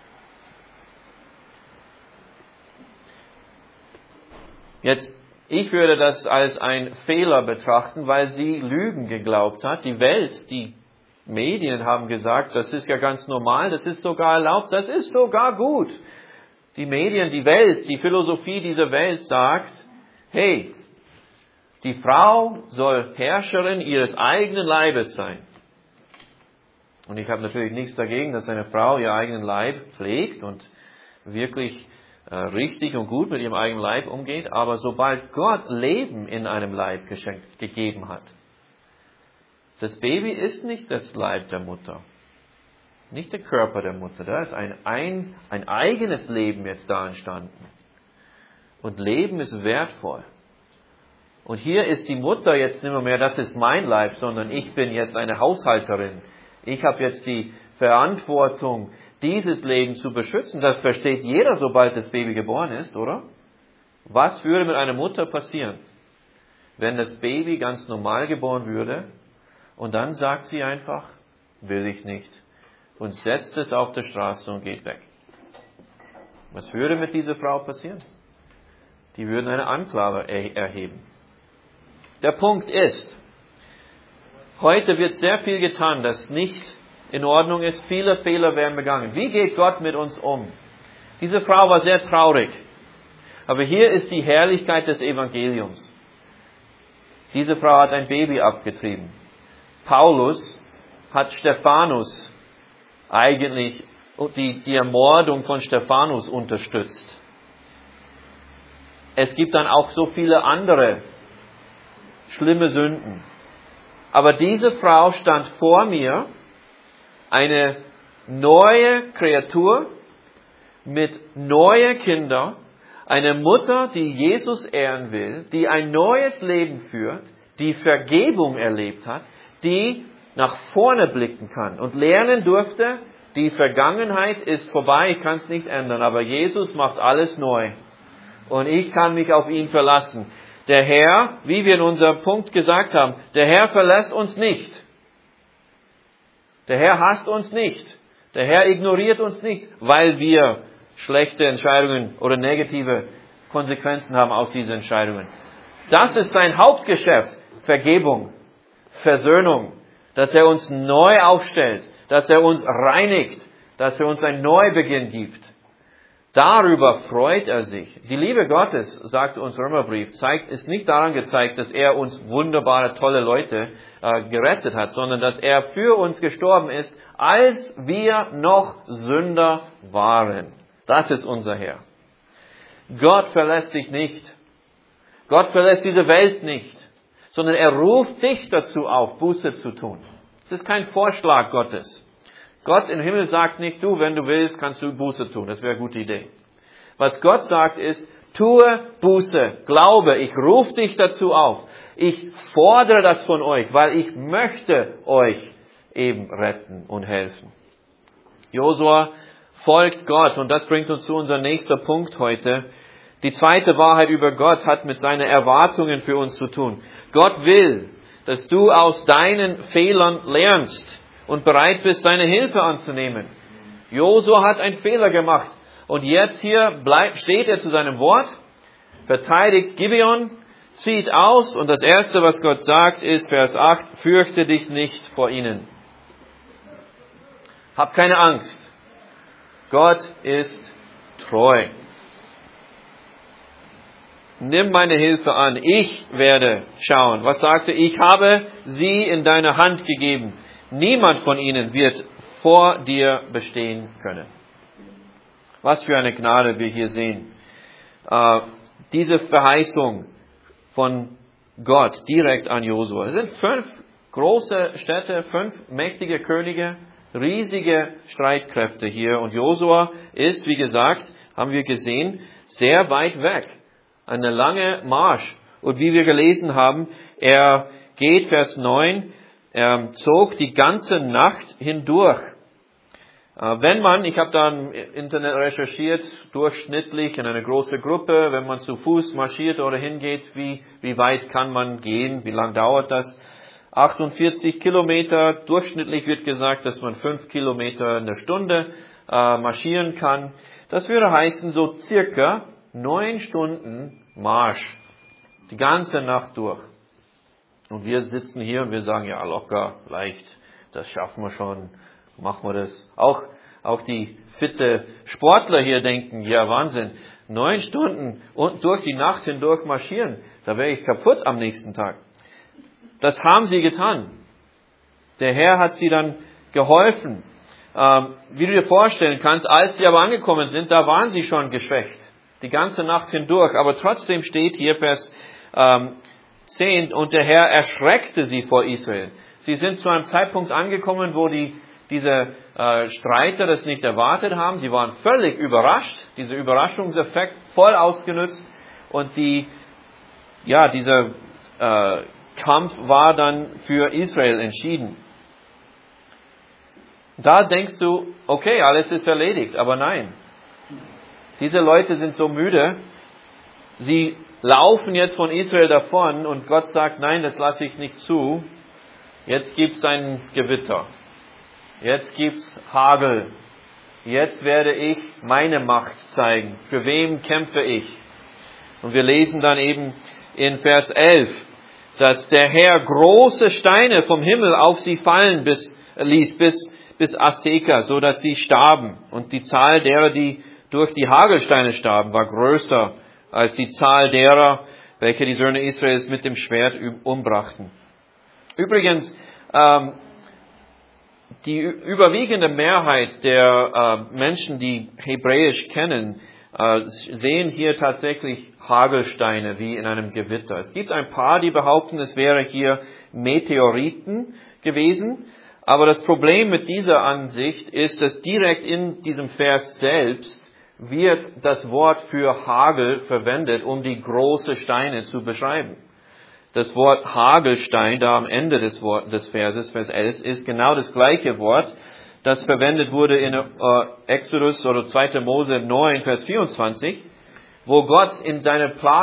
Jetzt, ich würde das als ein Fehler betrachten, weil sie Lügen geglaubt hat. Die Welt, die Medien haben gesagt, das ist ja ganz normal, das ist sogar erlaubt, das ist sogar gut. Die Medien, die Welt, die Philosophie dieser Welt sagt, hey, die Frau soll Herrscherin ihres eigenen Leibes sein. Und ich habe natürlich nichts dagegen, dass eine Frau ihr eigenen Leib pflegt und wirklich äh, richtig und gut mit ihrem eigenen Leib umgeht. Aber sobald Gott Leben in einem Leib geschenkt, gegeben hat, das Baby ist nicht das Leib der Mutter. Nicht der Körper der Mutter, da ist ein, ein, ein eigenes Leben jetzt da entstanden. Und Leben ist wertvoll. Und hier ist die Mutter jetzt nicht mehr, das ist mein Leib, sondern ich bin jetzt eine Haushalterin. Ich habe jetzt die Verantwortung, dieses Leben zu beschützen. Das versteht jeder, sobald das Baby geboren ist, oder? Was würde mit einer Mutter passieren, wenn das Baby ganz normal geboren würde und dann sagt sie einfach, will ich nicht. Und setzt es auf der Straße und geht weg. Was würde mit dieser Frau passieren? Die würden eine Anklage erheben. Der Punkt ist, heute wird sehr viel getan, das nicht in Ordnung ist. Viele Fehler werden begangen. Wie geht Gott mit uns um? Diese Frau war sehr traurig. Aber hier ist die Herrlichkeit des Evangeliums. Diese Frau hat ein Baby abgetrieben. Paulus hat Stephanus eigentlich die, die Ermordung von Stephanus unterstützt. Es gibt dann auch so viele andere schlimme Sünden. Aber diese Frau stand vor mir, eine neue Kreatur mit neuen Kindern, eine Mutter, die Jesus ehren will, die ein neues Leben führt, die Vergebung erlebt hat, die nach vorne blicken kann und lernen durfte, die Vergangenheit ist vorbei, ich kann es nicht ändern, aber Jesus macht alles neu. Und ich kann mich auf ihn verlassen. Der Herr, wie wir in unserem Punkt gesagt haben, der Herr verlässt uns nicht. Der Herr hasst uns nicht. Der Herr ignoriert uns nicht, weil wir schlechte Entscheidungen oder negative Konsequenzen haben aus diesen Entscheidungen. Das ist sein Hauptgeschäft. Vergebung, Versöhnung, dass er uns neu aufstellt, dass er uns reinigt, dass er uns einen Neubeginn gibt. Darüber freut er sich. Die Liebe Gottes, sagt uns Römerbrief, zeigt, ist nicht daran gezeigt, dass er uns wunderbare, tolle Leute äh, gerettet hat, sondern dass er für uns gestorben ist, als wir noch Sünder waren. Das ist unser Herr. Gott verlässt dich nicht. Gott verlässt diese Welt nicht, sondern er ruft dich dazu auf, Buße zu tun. Es ist kein Vorschlag Gottes. Gott im Himmel sagt nicht, du, wenn du willst, kannst du Buße tun. Das wäre eine gute Idee. Was Gott sagt ist, tue Buße, glaube, ich rufe dich dazu auf. Ich fordere das von euch, weil ich möchte euch eben retten und helfen. Josua folgt Gott und das bringt uns zu unserem nächsten Punkt heute. Die zweite Wahrheit über Gott hat mit seinen Erwartungen für uns zu tun. Gott will, dass du aus deinen Fehlern lernst und bereit bist, seine Hilfe anzunehmen. Josua hat einen Fehler gemacht. Und jetzt hier bleibt, steht er zu seinem Wort, verteidigt Gibeon, zieht aus. Und das Erste, was Gott sagt, ist Vers acht, fürchte dich nicht vor ihnen. Hab keine Angst. Gott ist treu. Nimm meine Hilfe an. Ich werde schauen. Was sagte er? Ich habe sie in deine Hand gegeben. Niemand von ihnen wird vor dir bestehen können. Was für eine Gnade wir hier sehen. Äh, diese Verheißung von Gott direkt an Josua. Es sind fünf große Städte, fünf mächtige Könige, riesige Streitkräfte hier. Und Josua ist, wie gesagt, haben wir gesehen, sehr weit weg. Eine lange Marsch. Und wie wir gelesen haben, er geht, Vers neun, er zog die ganze Nacht hindurch. Wenn man, ich habe da im Internet recherchiert, durchschnittlich in einer großen Gruppe, wenn man zu Fuß marschiert oder hingeht, wie, wie weit kann man gehen, wie lang dauert das? achtundvierzig Kilometer, durchschnittlich wird gesagt, dass man fünf Kilometer in der Stunde äh, marschieren kann. Das würde heißen, so circa neun Stunden Marsch, die ganze Nacht durch. Und wir sitzen hier und wir sagen, ja, locker, leicht, das schaffen wir schon, machen wir das. Auch, auch die fitte Sportler hier denken, ja, Wahnsinn, neun Stunden und durch die Nacht hindurch marschieren, da wäre ich kaputt am nächsten Tag. Das haben sie getan. Der Herr hat sie dann geholfen. Ähm, wie du dir vorstellen kannst, als sie aber angekommen sind, da waren sie schon geschwächt. Die ganze Nacht hindurch. Aber trotzdem steht hier Vers ähm, zehn, und der Herr erschreckte sie vor Israel. Sie sind zu einem Zeitpunkt angekommen, wo die, diese äh, Streiter das nicht erwartet haben. Sie waren völlig überrascht. Dieser Überraschungseffekt voll ausgenutzt. Und die, ja, dieser äh, Kampf war dann für Israel entschieden. Da denkst du, okay, alles ist erledigt. Aber nein. Diese Leute sind so müde. Sie laufen jetzt von Israel davon und Gott sagt, nein, das lasse ich nicht zu. Jetzt gibt's ein Gewitter. Jetzt gibt's Hagel. Jetzt werde ich meine Macht zeigen. Für wem kämpfe ich? Und wir lesen dann eben in Vers elf, dass der Herr große Steine vom Himmel auf sie fallen bis, ließ, bis, bis Aseka, so dass sie starben. Und die Zahl derer, die durch die Hagelsteine starben, war größer als die Zahl derer, welche die Söhne Israels mit dem Schwert umbrachten. Übrigens, ähm, die überwiegende Mehrheit der äh, Menschen, die Hebräisch kennen, äh, sehen hier tatsächlich Hagelsteine wie in einem Gewitter. Es gibt ein paar, die behaupten, es wäre hier Meteoriten gewesen. Aber das Problem mit dieser Ansicht ist, dass direkt in diesem Vers selbst wird das Wort für Hagel verwendet, um die großen Steine zu beschreiben. Das Wort Hagelstein, da am Ende des, Wort, des Verses, Vers elf, ist genau das gleiche Wort, das verwendet wurde in äh, Exodus oder zweiter Mose neun, Vers vierundzwanzig, wo Gott in seiner Plag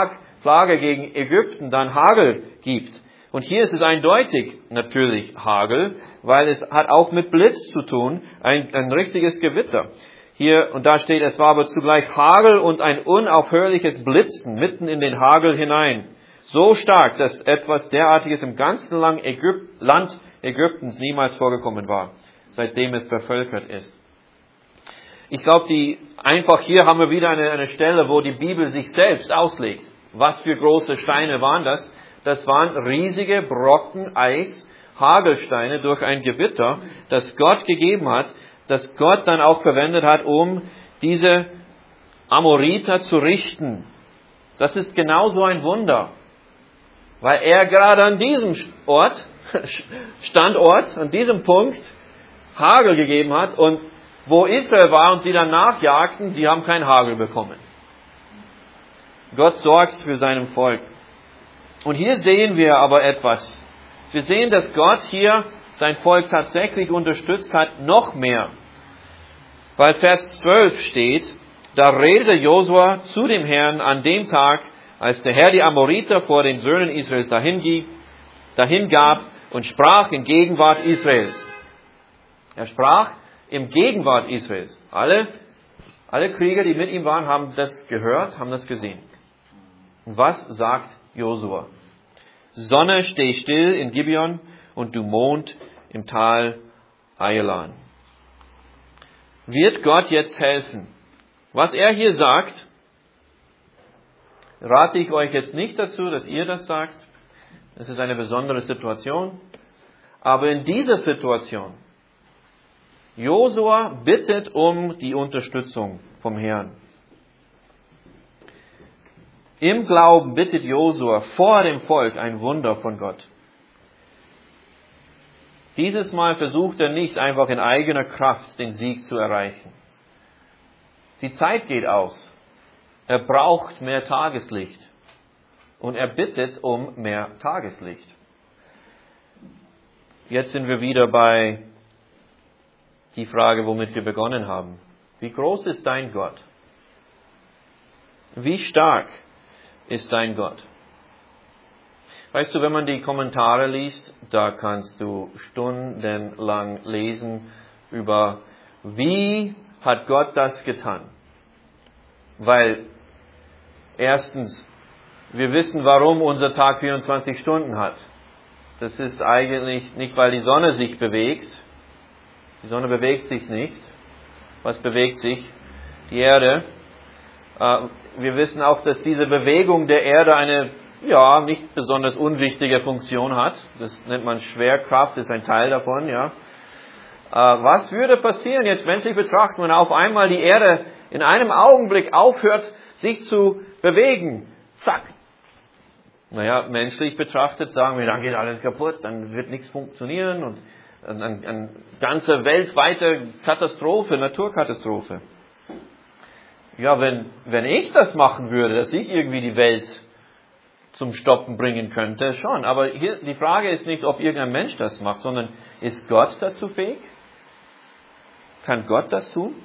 Plage gegen Ägypten dann Hagel gibt. Und hier ist es eindeutig natürlich Hagel, weil es hat auch mit Blitz zu tun, ein, ein richtiges Gewitter. Hier, und da steht, es war aber zugleich Hagel und ein unaufhörliches Blitzen mitten in den Hagel hinein. So stark, dass etwas derartiges im ganzen Land, Ägyp- Land Ägyptens niemals vorgekommen war, seitdem es bevölkert ist. Ich glaube, die, einfach hier haben wir wieder eine, eine Stelle, wo die Bibel sich selbst auslegt. Was für große Steine waren das? Das waren riesige Brocken Eis, Hagelsteine durch ein Gewitter, das Gott gegeben hat, das Gott dann auch verwendet hat, um diese Amoriter zu richten. Das ist genauso ein Wunder, weil er gerade an diesem Ort, Standort, an diesem Punkt Hagel gegeben hat und wo Israel war und sie dann nachjagten, die haben keinen Hagel bekommen. Gott sorgt für sein Volk. Und hier sehen wir aber etwas. Wir sehen, dass Gott hier sein Volk tatsächlich unterstützt hat, noch mehr. Weil Vers zwölf steht, da redete Josua zu dem Herrn an dem Tag, als der Herr die Amoriter vor den Söhnen Israels dahin, dahin gab und sprach in Gegenwart Israels. Er sprach im Gegenwart Israels. Alle, alle Krieger, die mit ihm waren, haben das gehört, haben das gesehen. Und was sagt Josua? Sonne, steh still in Gibeon und du Mond im Tal Ajalon. Wird Gott jetzt helfen? Was er hier sagt, rate ich euch jetzt nicht dazu, dass ihr das sagt. Es ist eine besondere Situation. Aber in dieser Situation, Josua bittet um die Unterstützung vom Herrn. Im Glauben bittet Josua vor dem Volk ein Wunder von Gott. Dieses Mal versucht er nicht einfach in eigener Kraft den Sieg zu erreichen. Die Zeit geht aus. Er braucht mehr Tageslicht. Und er bittet um mehr Tageslicht. Jetzt sind wir wieder bei die Frage, womit wir begonnen haben. Wie groß ist dein Gott? Wie stark ist dein Gott? Weißt du, wenn man die Kommentare liest, da kannst du stundenlang lesen über, wie hat Gott das getan? Weil erstens, wir wissen, warum unser Tag vierundzwanzig Stunden hat. Das ist eigentlich nicht, weil die Sonne sich bewegt. Die Sonne bewegt sich nicht. Was bewegt sich? Die Erde. Wir wissen auch, dass diese Bewegung der Erde eine, ja, nicht besonders unwichtige Funktion hat. Das nennt man Schwerkraft, ist ein Teil davon, ja. Was würde passieren, jetzt menschlich betrachtet, wenn auf einmal die Erde in einem Augenblick aufhört, sich zu bewegen? Zack. Naja, menschlich betrachtet sagen wir, dann geht alles kaputt, dann wird nichts funktionieren und eine, eine ganze weltweite Katastrophe, Naturkatastrophe. Ja, wenn, wenn ich das machen würde, dass ich irgendwie die Welt zum Stoppen bringen könnte, schon. Aber hier, die Frage ist nicht, ob irgendein Mensch das macht, sondern ist Gott dazu fähig? Kann Gott das tun?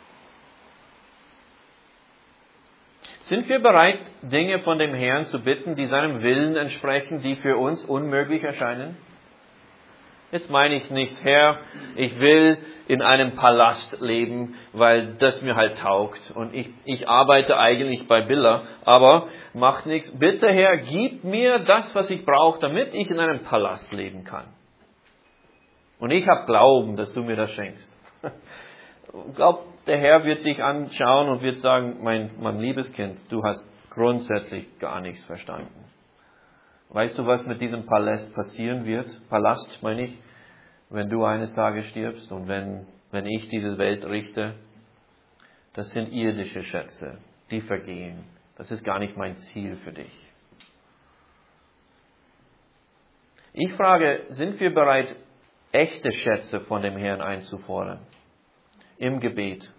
Sind wir bereit, Dinge von dem Herrn zu bitten, die seinem Willen entsprechen, die für uns unmöglich erscheinen? Jetzt meine ich nicht, Herr, ich will in einem Palast leben, weil das mir halt taugt. Und ich, ich arbeite eigentlich bei Billa, aber macht nichts. Bitte, Herr, gib mir das, was ich brauche, damit ich in einem Palast leben kann. Und ich habe Glauben, dass du mir das schenkst. Ich glaube, der Herr wird dich anschauen und wird sagen, mein, mein liebes Kind, du hast grundsätzlich gar nichts verstanden. Weißt du, was mit diesem Palast passieren wird? Palast, meine ich, wenn du eines Tages stirbst und wenn, wenn ich diese Welt richte? Das sind irdische Schätze, die vergehen. Das ist gar nicht mein Ziel für dich. Ich frage, sind wir bereit, echte Schätze von dem Herrn einzufordern? Im Gebet.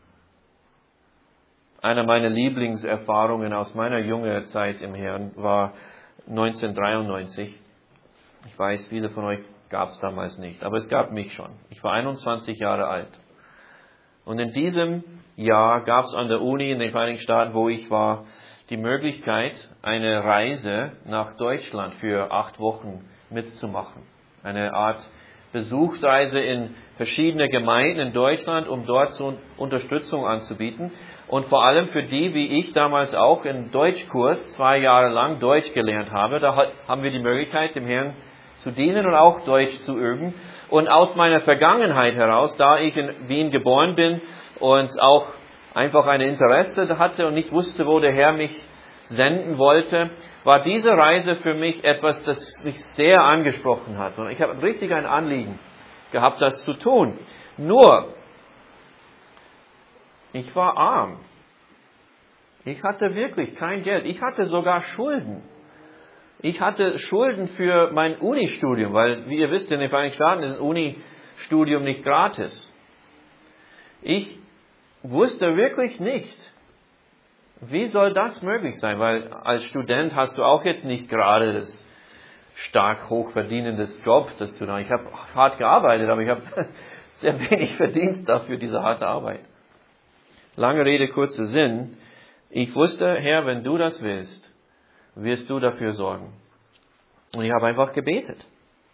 Eine meiner Lieblingserfahrungen aus meiner jungen Zeit im Herrn war neunzehnhundertdreiundneunzig. Ich weiß, viele von euch gab es damals nicht, aber es gab mich schon. Ich war einundzwanzig Jahre alt. Und in diesem Jahr gab es an der Uni in den Vereinigten Staaten, wo ich war, die Möglichkeit, eine Reise nach Deutschland für acht Wochen mitzumachen. Eine Art Besuchsreise in verschiedene Gemeinden in Deutschland, um dort so Unterstützung anzubieten. Und vor allem für die, wie ich damals auch im Deutschkurs zwei Jahre lang Deutsch gelernt habe, da haben wir die Möglichkeit, dem Herrn zu dienen und auch Deutsch zu üben. Und aus meiner Vergangenheit heraus, da ich in Wien geboren bin und auch einfach ein Interesse hatte und nicht wusste, wo der Herr mich senden wollte, war diese Reise für mich etwas, das mich sehr angesprochen hat. Und ich habe richtig ein Anliegen gehabt, das zu tun. Nur, ich war arm. Ich hatte wirklich kein Geld. Ich hatte sogar Schulden. Ich hatte Schulden für mein Unistudium, weil, wie ihr wisst, in den Vereinigten Staaten ist ein Unistudium nicht gratis. Ich wusste wirklich nicht, wie soll das möglich sein, weil als Student hast du auch jetzt nicht gerade das stark hochverdienendes Job, das du da. Ich habe hart gearbeitet, aber ich habe sehr wenig verdient dafür, diese harte Arbeit. Lange Rede, kurzer Sinn. Ich wusste, Herr, wenn du das willst, wirst du dafür sorgen. Und ich habe einfach gebetet.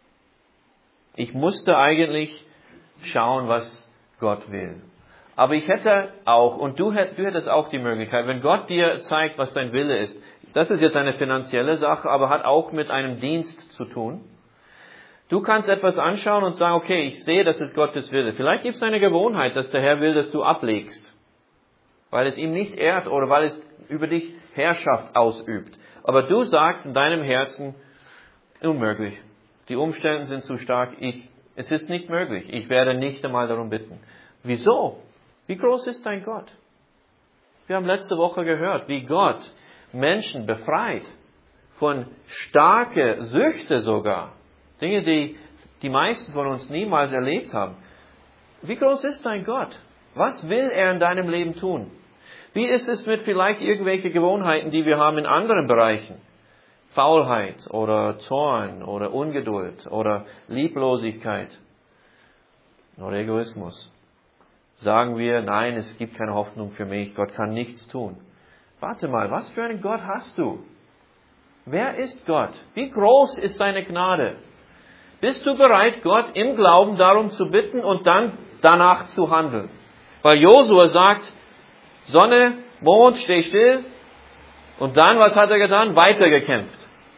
Ich musste eigentlich schauen, was Gott will. Aber ich hätte auch, und du hättest auch die Möglichkeit, wenn Gott dir zeigt, was dein Wille ist, das ist jetzt eine finanzielle Sache, aber hat auch mit einem Dienst zu tun. Du kannst etwas anschauen und sagen, okay, ich sehe, das ist Gottes Wille. Vielleicht gibt es eine Gewohnheit, dass der Herr will, dass du ablegst, weil es ihm nicht ehrt oder weil es über dich Herrschaft ausübt. Aber du sagst in deinem Herzen, unmöglich. Die Umstände sind zu stark. Ich, es ist nicht möglich. Ich werde nicht einmal darum bitten. Wieso? Wie groß ist dein Gott? Wir haben letzte Woche gehört, wie Gott Menschen befreit von starke Süchte sogar. Dinge, die die meisten von uns niemals erlebt haben. Wie groß ist dein Gott? Was will er in deinem Leben tun? Wie ist es mit vielleicht irgendwelche Gewohnheiten, die wir haben in anderen Bereichen? Faulheit oder Zorn oder Ungeduld oder Lieblosigkeit oder Egoismus. Sagen wir, nein, es gibt keine Hoffnung für mich, Gott kann nichts tun. Warte mal, was für einen Gott hast du? Wer ist Gott? Wie groß ist seine Gnade? Bist du bereit, Gott im Glauben darum zu bitten und dann danach zu handeln? Weil Josua sagt, Sonne, Mond, steh still. Und dann, was hat er getan? Weitergekämpft.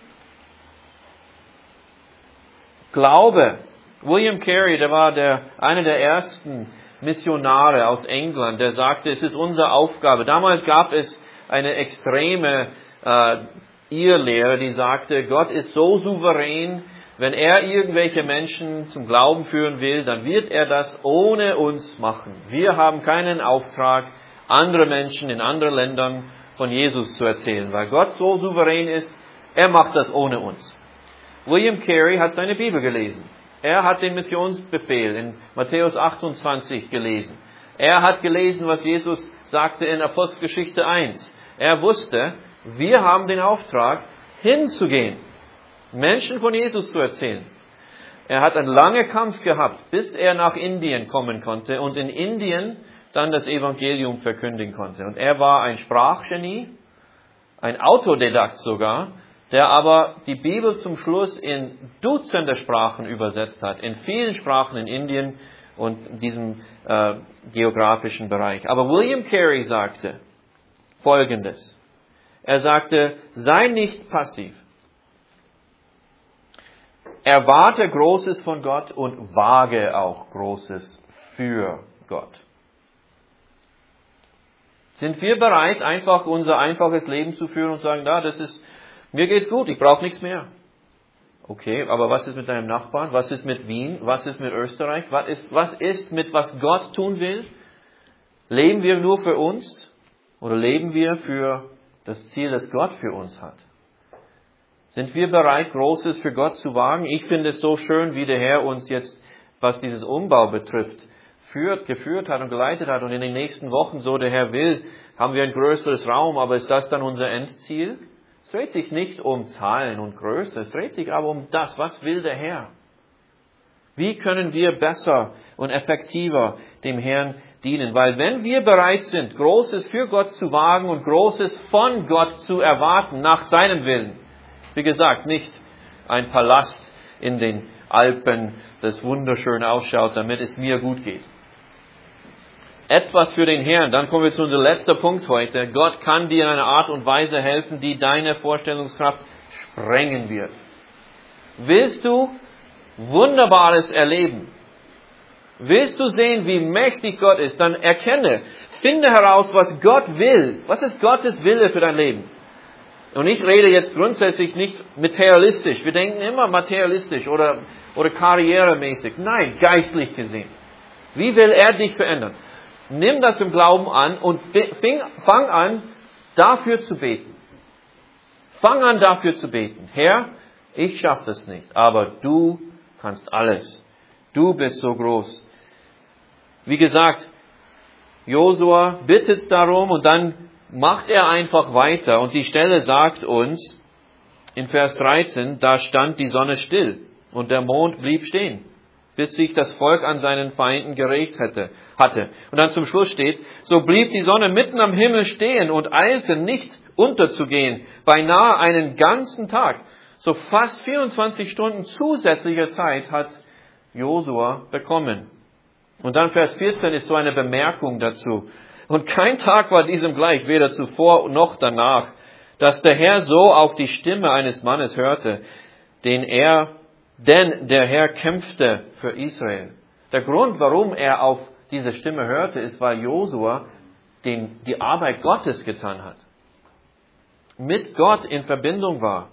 Glaube. William Carey, der war der, einer der ersten Missionare aus England, der sagte, es ist unsere Aufgabe. Damals gab es eine extreme äh, Irrlehre, die sagte, Gott ist so souverän, wenn er irgendwelche Menschen zum Glauben führen will, dann wird er das ohne uns machen. Wir haben keinen Auftrag, andere Menschen in anderen Ländern von Jesus zu erzählen, weil Gott so souverän ist, er macht das ohne uns. William Carey hat seine Bibel gelesen. Er hat den Missionsbefehl in Matthäus achtundzwanzig gelesen. Er hat gelesen, was Jesus sagte in Apostelgeschichte eins. Er wusste, wir haben den Auftrag, hinzugehen, Menschen von Jesus zu erzählen. Er hat einen langen Kampf gehabt, bis er nach Indien kommen konnte und in Indien dann das Evangelium verkündigen konnte. Und er war ein Sprachgenie, ein Autodidakt sogar, der aber die Bibel zum Schluss in Dutzende Sprachen übersetzt hat, in vielen Sprachen in Indien und in diesem äh, geografischen Bereich. Aber William Carey sagte Folgendes. Er sagte, sei nicht passiv. Erwarte Großes von Gott und wage auch Großes für Gott. Sind wir bereit, einfach unser einfaches Leben zu führen und sagen, da, das ist, mir geht's gut, ich brauche nichts mehr. Okay, aber was ist mit deinem Nachbarn? Was ist mit Wien? Was ist mit Österreich? Was ist, was ist mit was Gott tun will? Leben wir nur für uns oder leben wir für das Ziel, das Gott für uns hat? Sind wir bereit, Großes für Gott zu wagen? Ich finde es so schön, wie der Herr uns jetzt, was dieses Umbau betrifft, führt, geführt hat und geleitet hat. Und in den nächsten Wochen, so der Herr will, haben wir ein größeres Raum. Aber ist das dann unser Endziel? Es dreht sich nicht um Zahlen und Größe. Es dreht sich aber um das. Was will der Herr? Wie können wir besser und effektiver dem Herrn dienen. Weil wenn wir bereit sind, Großes für Gott zu wagen und Großes von Gott zu erwarten, nach seinem Willen, wie gesagt, nicht ein Palast in den Alpen, das wunderschön ausschaut, damit es mir gut geht. Etwas für den Herrn. Dann kommen wir zu unserem letzten Punkt heute. Gott kann dir in einer Art und Weise helfen, die deine Vorstellungskraft sprengen wird. Willst du Wunderbares erleben? Willst du sehen, wie mächtig Gott ist? Dann erkenne, finde heraus, was Gott will. Was ist Gottes Wille für dein Leben? Und ich rede jetzt grundsätzlich nicht materialistisch. Wir denken immer materialistisch oder, oder karrieremäßig. Nein, geistlich gesehen. Wie will er dich verändern? Nimm das im Glauben an und fang an, dafür zu beten. Fang an, dafür zu beten. Herr, ich schaffe das nicht, aber du kannst alles. Du bist so groß. Wie gesagt, Josua bittet darum und dann macht er einfach weiter. Und die Stelle sagt uns in Vers dreizehn, da stand die Sonne still und der Mond blieb stehen, bis sich das Volk an seinen Feinden geregt hätte, hatte. Und dann zum Schluss steht, so blieb die Sonne mitten am Himmel stehen und eilte nicht unterzugehen, beinahe einen ganzen Tag. So fast vierundzwanzig Stunden zusätzlicher Zeit hat Josua bekommen. Und dann Vers vierzehn ist so eine Bemerkung dazu. Und kein Tag war diesem gleich, weder zuvor noch danach, dass der Herr so auf die Stimme eines Mannes hörte, den er, denn der Herr kämpfte für Israel. Der Grund, warum er auf diese Stimme hörte, ist, weil Josua den, die Arbeit Gottes getan hat. Mit Gott in Verbindung war.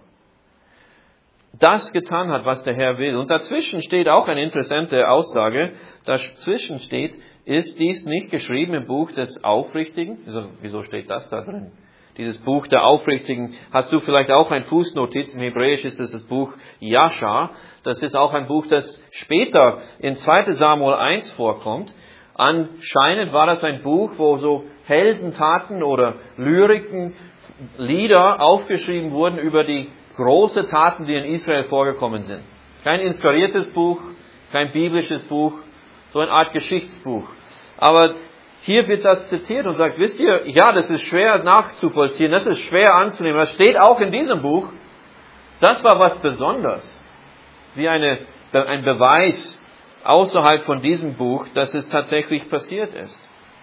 Das getan hat, was der Herr will. Und dazwischen steht auch eine interessante Aussage. Dazwischen steht, ist dies nicht geschrieben im Buch des Aufrichtigen? Wieso, wieso steht das da drin? Dieses Buch der Aufrichtigen. Hast du vielleicht auch ein Fußnotiz? Im Hebräisch ist es das Buch Jascha. Das ist auch ein Buch, das später in zweiter Samuel eins vorkommt. Anscheinend war das ein Buch, wo so Heldentaten oder Lyriken, Lieder aufgeschrieben wurden über die große Taten, die in Israel vorgekommen sind. Kein inspiriertes Buch, kein biblisches Buch, so eine Art Geschichtsbuch. Aber hier wird das zitiert und sagt, wisst ihr, ja, das ist schwer nachzuvollziehen, das ist schwer anzunehmen. Das steht auch in diesem Buch. Das war was Besonderes. Wie eine, ein Beweis außerhalb von diesem Buch, dass es tatsächlich passiert ist.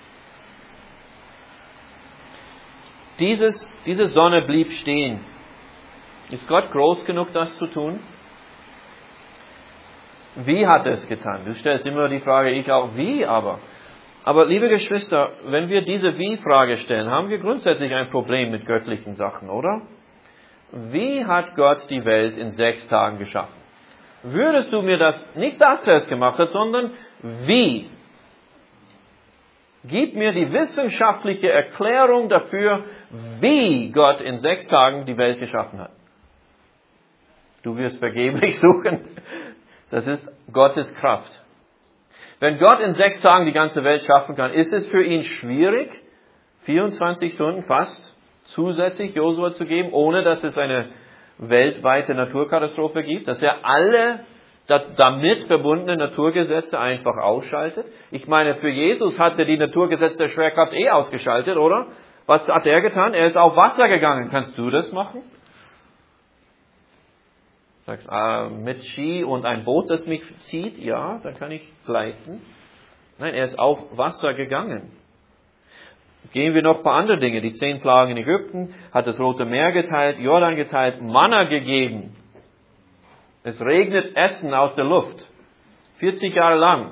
Dieses, diese Sonne blieb stehen. Ist Gott groß genug, das zu tun? Wie hat er es getan? Du stellst immer die Frage, ich auch, wie aber? Aber liebe Geschwister, wenn wir diese Wie-Frage stellen, haben wir grundsätzlich ein Problem mit göttlichen Sachen, oder? Wie hat Gott die Welt in sechs Tagen geschaffen? Würdest du mir das, nicht das, wer es gemacht hat, sondern wie? Gib mir die wissenschaftliche Erklärung dafür, wie Gott in sechs Tagen die Welt geschaffen hat. Du wirst vergeblich suchen. Das ist Gottes Kraft. Wenn Gott in sechs Tagen die ganze Welt schaffen kann, ist es für ihn schwierig, vierundzwanzig Stunden fast zusätzlich Josua zu geben, ohne dass es eine weltweite Naturkatastrophe gibt, dass er alle damit verbundene Naturgesetze einfach ausschaltet. Ich meine, für Jesus hat er die Naturgesetze der Schwerkraft eh ausgeschaltet, oder? Was hat er getan? Er ist auf Wasser gegangen. Kannst du das machen? Sagst, äh, mit Ski und ein Boot, das mich zieht? Ja, dann kann ich gleiten. Nein, er ist auf Wasser gegangen. Gehen wir noch ein paar andere Dinge. Die zehn Plagen in Ägypten, hat das Rote Meer geteilt, Jordan geteilt, Manna gegeben. Es regnet Essen aus der Luft. vierzig Jahre lang.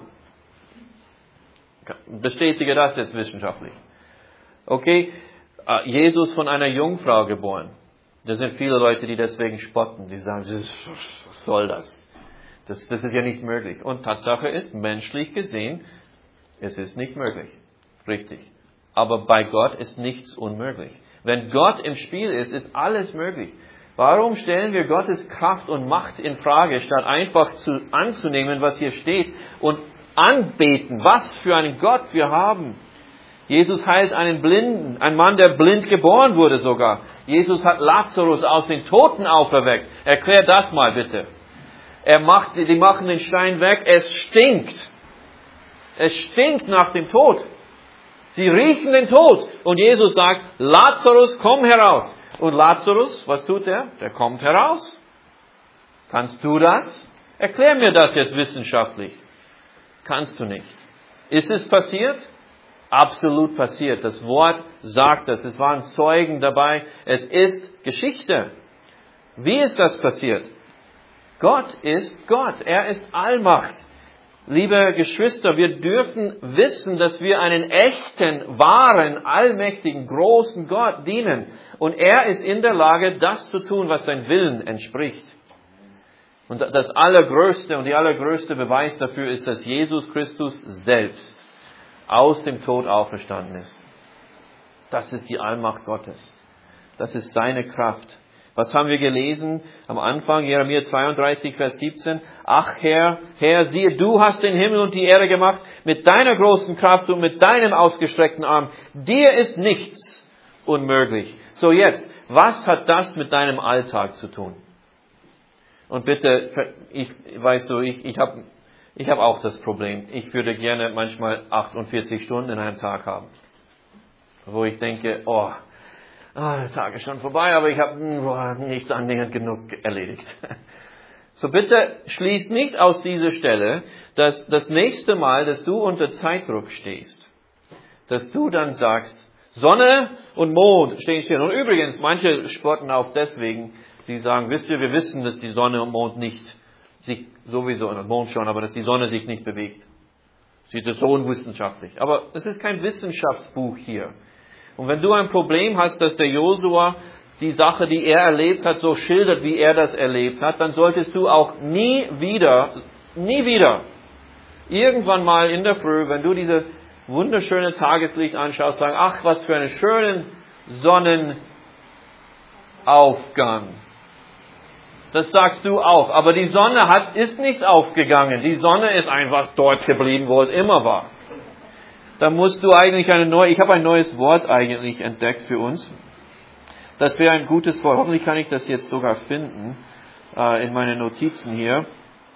Bestätige das jetzt wissenschaftlich. Okay, Jesus von einer Jungfrau geboren. Da sind viele Leute, die deswegen spotten. Die sagen, was soll das? das? Das ist ja nicht möglich. Und Tatsache ist, menschlich gesehen, es ist nicht möglich. Richtig. Aber bei Gott ist nichts unmöglich. Wenn Gott im Spiel ist, ist alles möglich. Warum stellen wir Gottes Kraft und Macht in Frage, statt einfach zu, anzunehmen, was hier steht und anbeten, was für einen Gott wir haben? Jesus heilt einen Blinden, ein Mann, der blind geboren wurde sogar. Jesus hat Lazarus aus den Toten auferweckt. Erklär das mal bitte. Er macht, die machen den Stein weg, es stinkt. Es stinkt nach dem Tod. Sie riechen den Tod. Und Jesus sagt, Lazarus, komm heraus. Und Lazarus, was tut er? Der kommt heraus. Kannst du das? Erklär mir das jetzt wissenschaftlich. Kannst du nicht. Ist es passiert? Absolut passiert. Das Wort sagt das. Es waren Zeugen dabei. Es ist Geschichte. Wie ist das passiert? Gott ist Gott. Er ist Allmacht. Liebe Geschwister, wir dürfen wissen, dass wir einen echten, wahren, allmächtigen, großen Gott dienen. Und er ist in der Lage, das zu tun, was sein Willen entspricht. Und das allergrößte und die allergrößte Beweis dafür ist, dass Jesus Christus selbst aus dem Tod auferstanden ist. Das ist die Allmacht Gottes. Das ist seine Kraft. Was haben wir gelesen am Anfang? Jeremia zweiunddreißig, Vers siebzehn. Ach Herr, Herr, siehe, du hast den Himmel und die Erde gemacht mit deiner großen Kraft und mit deinem ausgestreckten Arm. Dir ist nichts unmöglich. So jetzt, was hat das mit deinem Alltag zu tun? Und bitte, ich, weißt du, ich, ich habe ich hab auch das Problem. Ich würde gerne manchmal achtundvierzig Stunden in einem Tag haben. Wo ich denke, oh, oh der Tag ist schon vorbei, aber ich habe nicht annähernd genug erledigt. So bitte schließ nicht aus dieser Stelle, dass das nächste Mal, dass du unter Zeitdruck stehst, dass du dann sagst, Sonne und Mond stehen still. Und übrigens, manche spotten auch deswegen, sie sagen, wisst ihr, wir wissen, dass die Sonne und Mond nicht sich sowieso, und Mond schon, aber dass die Sonne sich nicht bewegt. Sie ist so unwissenschaftlich. Aber es ist kein Wissenschaftsbuch hier. Und wenn du ein Problem hast, dass der Josua die Sache, die er erlebt hat, so schildert, wie er das erlebt hat, dann solltest du auch nie wieder, nie wieder, irgendwann mal in der Früh, wenn du diese wunderschöne Tageslicht anschaust, sagen, ach, was für einen schönen Sonnenaufgang. Das sagst du auch. Aber die Sonne hat, ist nicht aufgegangen. Die Sonne ist einfach dort geblieben, wo es immer war. Da musst du eigentlich eine neue, ich habe ein neues Wort eigentlich entdeckt für uns. Das wäre ein gutes Wort. Hoffentlich kann ich das jetzt sogar finden, äh, in meinen Notizen hier.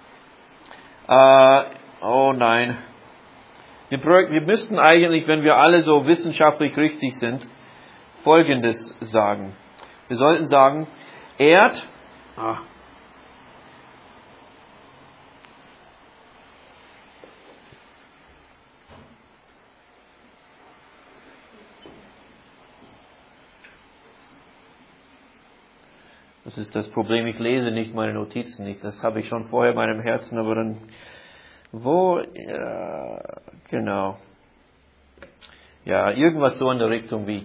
Äh, oh nein. Wir, wir müssten eigentlich, wenn wir alle so wissenschaftlich richtig sind, Folgendes sagen. Wir sollten sagen, Erd, ah, das ist das Problem, ich lese nicht meine Notizen nicht. Das habe ich schon vorher in meinem Herzen, aber dann, wo, ja, genau. Ja, irgendwas so in der Richtung wie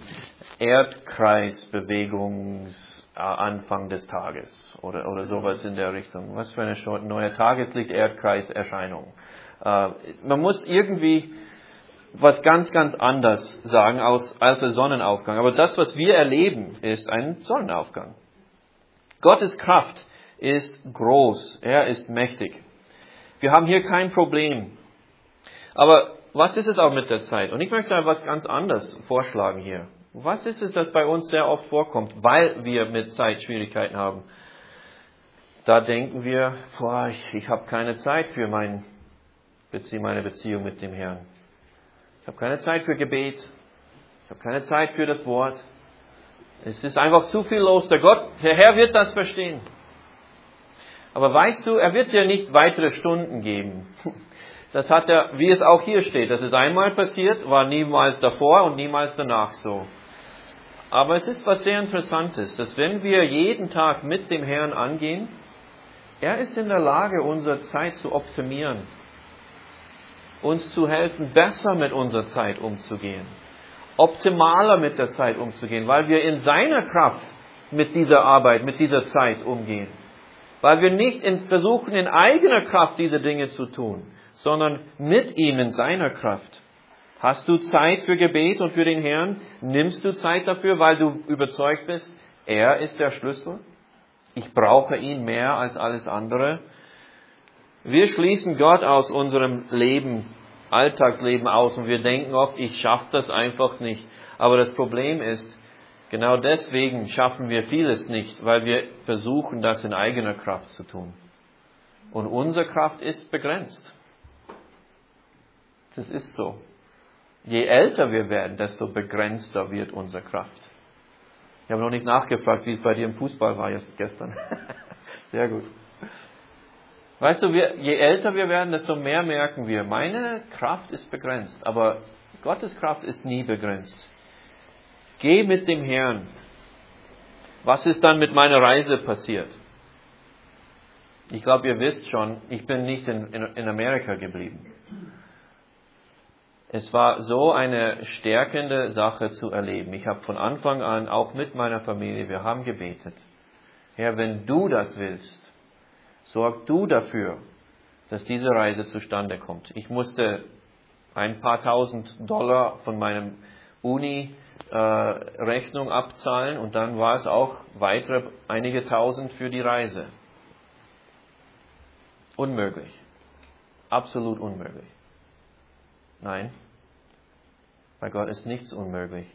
Erdkreisbewegungsanfang des Tages oder, oder sowas in der Richtung. Was für eine neue Tageslicht-Erdkreiserscheinung. Äh, man muss irgendwie was ganz, ganz anders sagen als, als der Sonnenaufgang. Aber das, was wir erleben, ist ein Sonnenaufgang. Gottes Kraft ist groß. Er ist mächtig. Wir haben hier kein Problem. Aber was ist es auch mit der Zeit? Und ich möchte etwas ganz anderes vorschlagen hier. Was ist es, das bei uns sehr oft vorkommt, weil wir mit Zeit Schwierigkeiten haben? Da denken wir, boah, ich, ich habe keine Zeit für mein, meine Beziehung mit dem Herrn. Ich habe keine Zeit für Gebet. Ich habe keine Zeit für das Wort. Es ist einfach zu viel los. Der Gott, der Herr wird das verstehen. Aber weißt du, er wird dir nicht weitere Stunden geben. Das hat er, wie es auch hier steht. Das ist einmal passiert, war niemals davor und niemals danach so. Aber es ist was sehr Interessantes, dass wenn wir jeden Tag mit dem Herrn angehen, er ist in der Lage, unsere Zeit zu optimieren. Uns zu helfen, besser mit unserer Zeit umzugehen. Optimaler mit der Zeit umzugehen, weil wir in seiner Kraft mit dieser Arbeit, mit dieser Zeit umgehen. Weil wir nicht in, versuchen, in eigener Kraft diese Dinge zu tun, sondern mit ihm in seiner Kraft. Hast du Zeit für Gebet und für den Herrn? Nimmst du Zeit dafür, weil du überzeugt bist, er ist der Schlüssel? Ich brauche ihn mehr als alles andere. Wir schließen Gott aus unserem Leben, Alltagsleben aus und wir denken oft, ich schaffe das einfach nicht. Aber das Problem ist, genau deswegen schaffen wir vieles nicht, weil wir versuchen, das in eigener Kraft zu tun. Und unsere Kraft ist begrenzt. Das ist so. Je älter wir werden, desto begrenzter wird unsere Kraft. Ich habe noch nicht nachgefragt, wie es bei dir im Fußball war jetzt gestern. Sehr gut. Weißt du, wir, je älter wir werden, desto mehr merken wir, meine Kraft ist begrenzt, aber Gottes Kraft ist nie begrenzt. Geh mit dem Herrn. Was ist dann mit meiner Reise passiert? Ich glaube, ihr wisst schon, ich bin nicht in, in, in Amerika geblieben. Es war so eine stärkende Sache zu erleben. Ich habe von Anfang an, auch mit meiner Familie, wir haben gebetet. Herr, wenn du das willst, sorg du dafür, dass diese Reise zustande kommt. Ich musste ein paar tausend Dollar von meinem Uni-Rechnung äh, abzahlen und dann war es auch weitere einige tausend für die Reise. Unmöglich. Absolut unmöglich. Nein, bei Gott ist nichts unmöglich.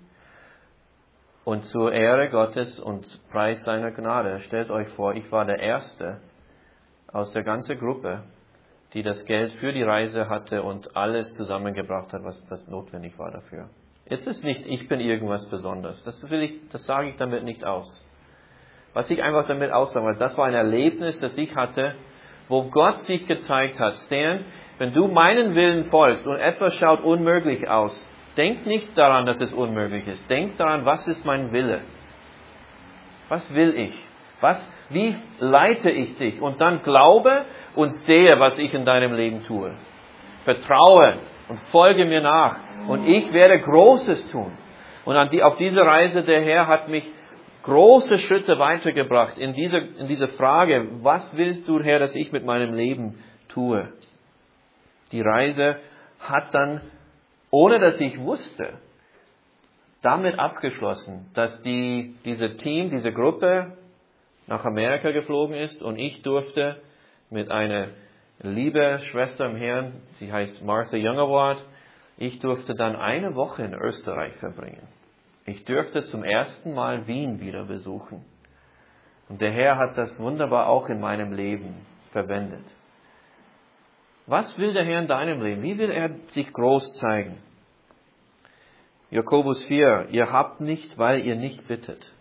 Und zur Ehre Gottes und Preis seiner Gnade, stellt euch vor, ich war der Erste aus der ganzen Gruppe, die das Geld für die Reise hatte und alles zusammengebracht hat, was das notwendig war dafür. Jetzt ist nicht, ich bin irgendwas Besonderes. Das will ich, das sage ich damit nicht aus. Was ich einfach damit aussagen will, das war ein Erlebnis, das ich hatte, wo Gott sich gezeigt hat. Stan, wenn du meinen Willen folgst und etwas schaut unmöglich aus, denk nicht daran, dass es unmöglich ist. Denk daran, was ist mein Wille? Was will ich? Was, wie leite ich dich? Und dann glaube und sehe, was ich in deinem Leben tue. Vertraue und folge mir nach. Und ich werde Großes tun. Und an die, auf diese Reise, der Herr hat mich große Schritte weitergebracht in diese, in diese Frage, was willst du, Herr, dass ich mit meinem Leben tue? Die Reise hat dann, ohne dass ich wusste, damit abgeschlossen, dass die, diese Team, diese Gruppe nach Amerika geflogen ist und ich durfte mit einer lieben Schwester im Herrn, sie heißt Martha Youngaward, ich durfte dann eine Woche in Österreich verbringen. Ich durfte zum ersten Mal Wien wieder besuchen. Und der Herr hat das wunderbar auch in meinem Leben verwendet. Was will der Herr in deinem Leben? Wie will er sich groß zeigen? Jakobus vier, ihr habt nicht, weil ihr nicht bittet.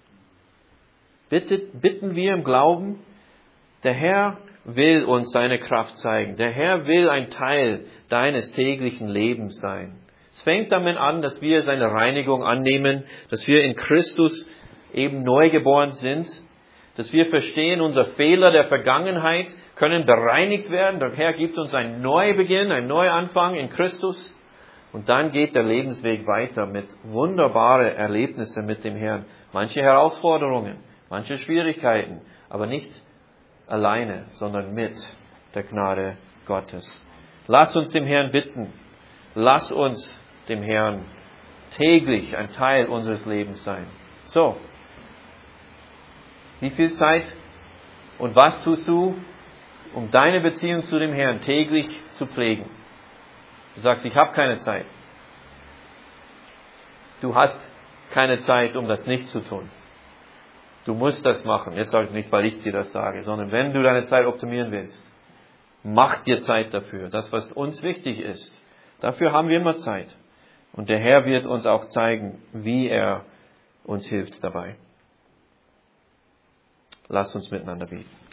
Bittet, bitten wir im Glauben, der Herr will uns seine Kraft zeigen. Der Herr will ein Teil deines täglichen Lebens sein. Es fängt damit an, dass wir seine Reinigung annehmen, dass wir in Christus eben neu geboren sind, dass wir verstehen, unser Fehler der Vergangenheit können bereinigt werden. Der Herr gibt uns einen Neubeginn, einen Neuanfang in Christus. Und dann geht der Lebensweg weiter mit wunderbaren Erlebnissen mit dem Herrn. Manche Herausforderungen, manche Schwierigkeiten, aber nicht alleine, sondern mit der Gnade Gottes. Lass uns dem Herrn bitten. Lass uns dem Herrn täglich ein Teil unseres Lebens sein. So. Wie viel Zeit und was tust du, um deine Beziehung zu dem Herrn täglich zu pflegen? Du sagst, ich habe keine Zeit. Du hast keine Zeit, um das nicht zu tun. Du musst das machen. Jetzt sage ich nicht, weil ich dir das sage, sondern wenn du deine Zeit optimieren willst, mach dir Zeit dafür. Das, was uns wichtig ist, dafür haben wir immer Zeit. Und der Herr wird uns auch zeigen, wie er uns hilft dabei. Lasst uns miteinander beten.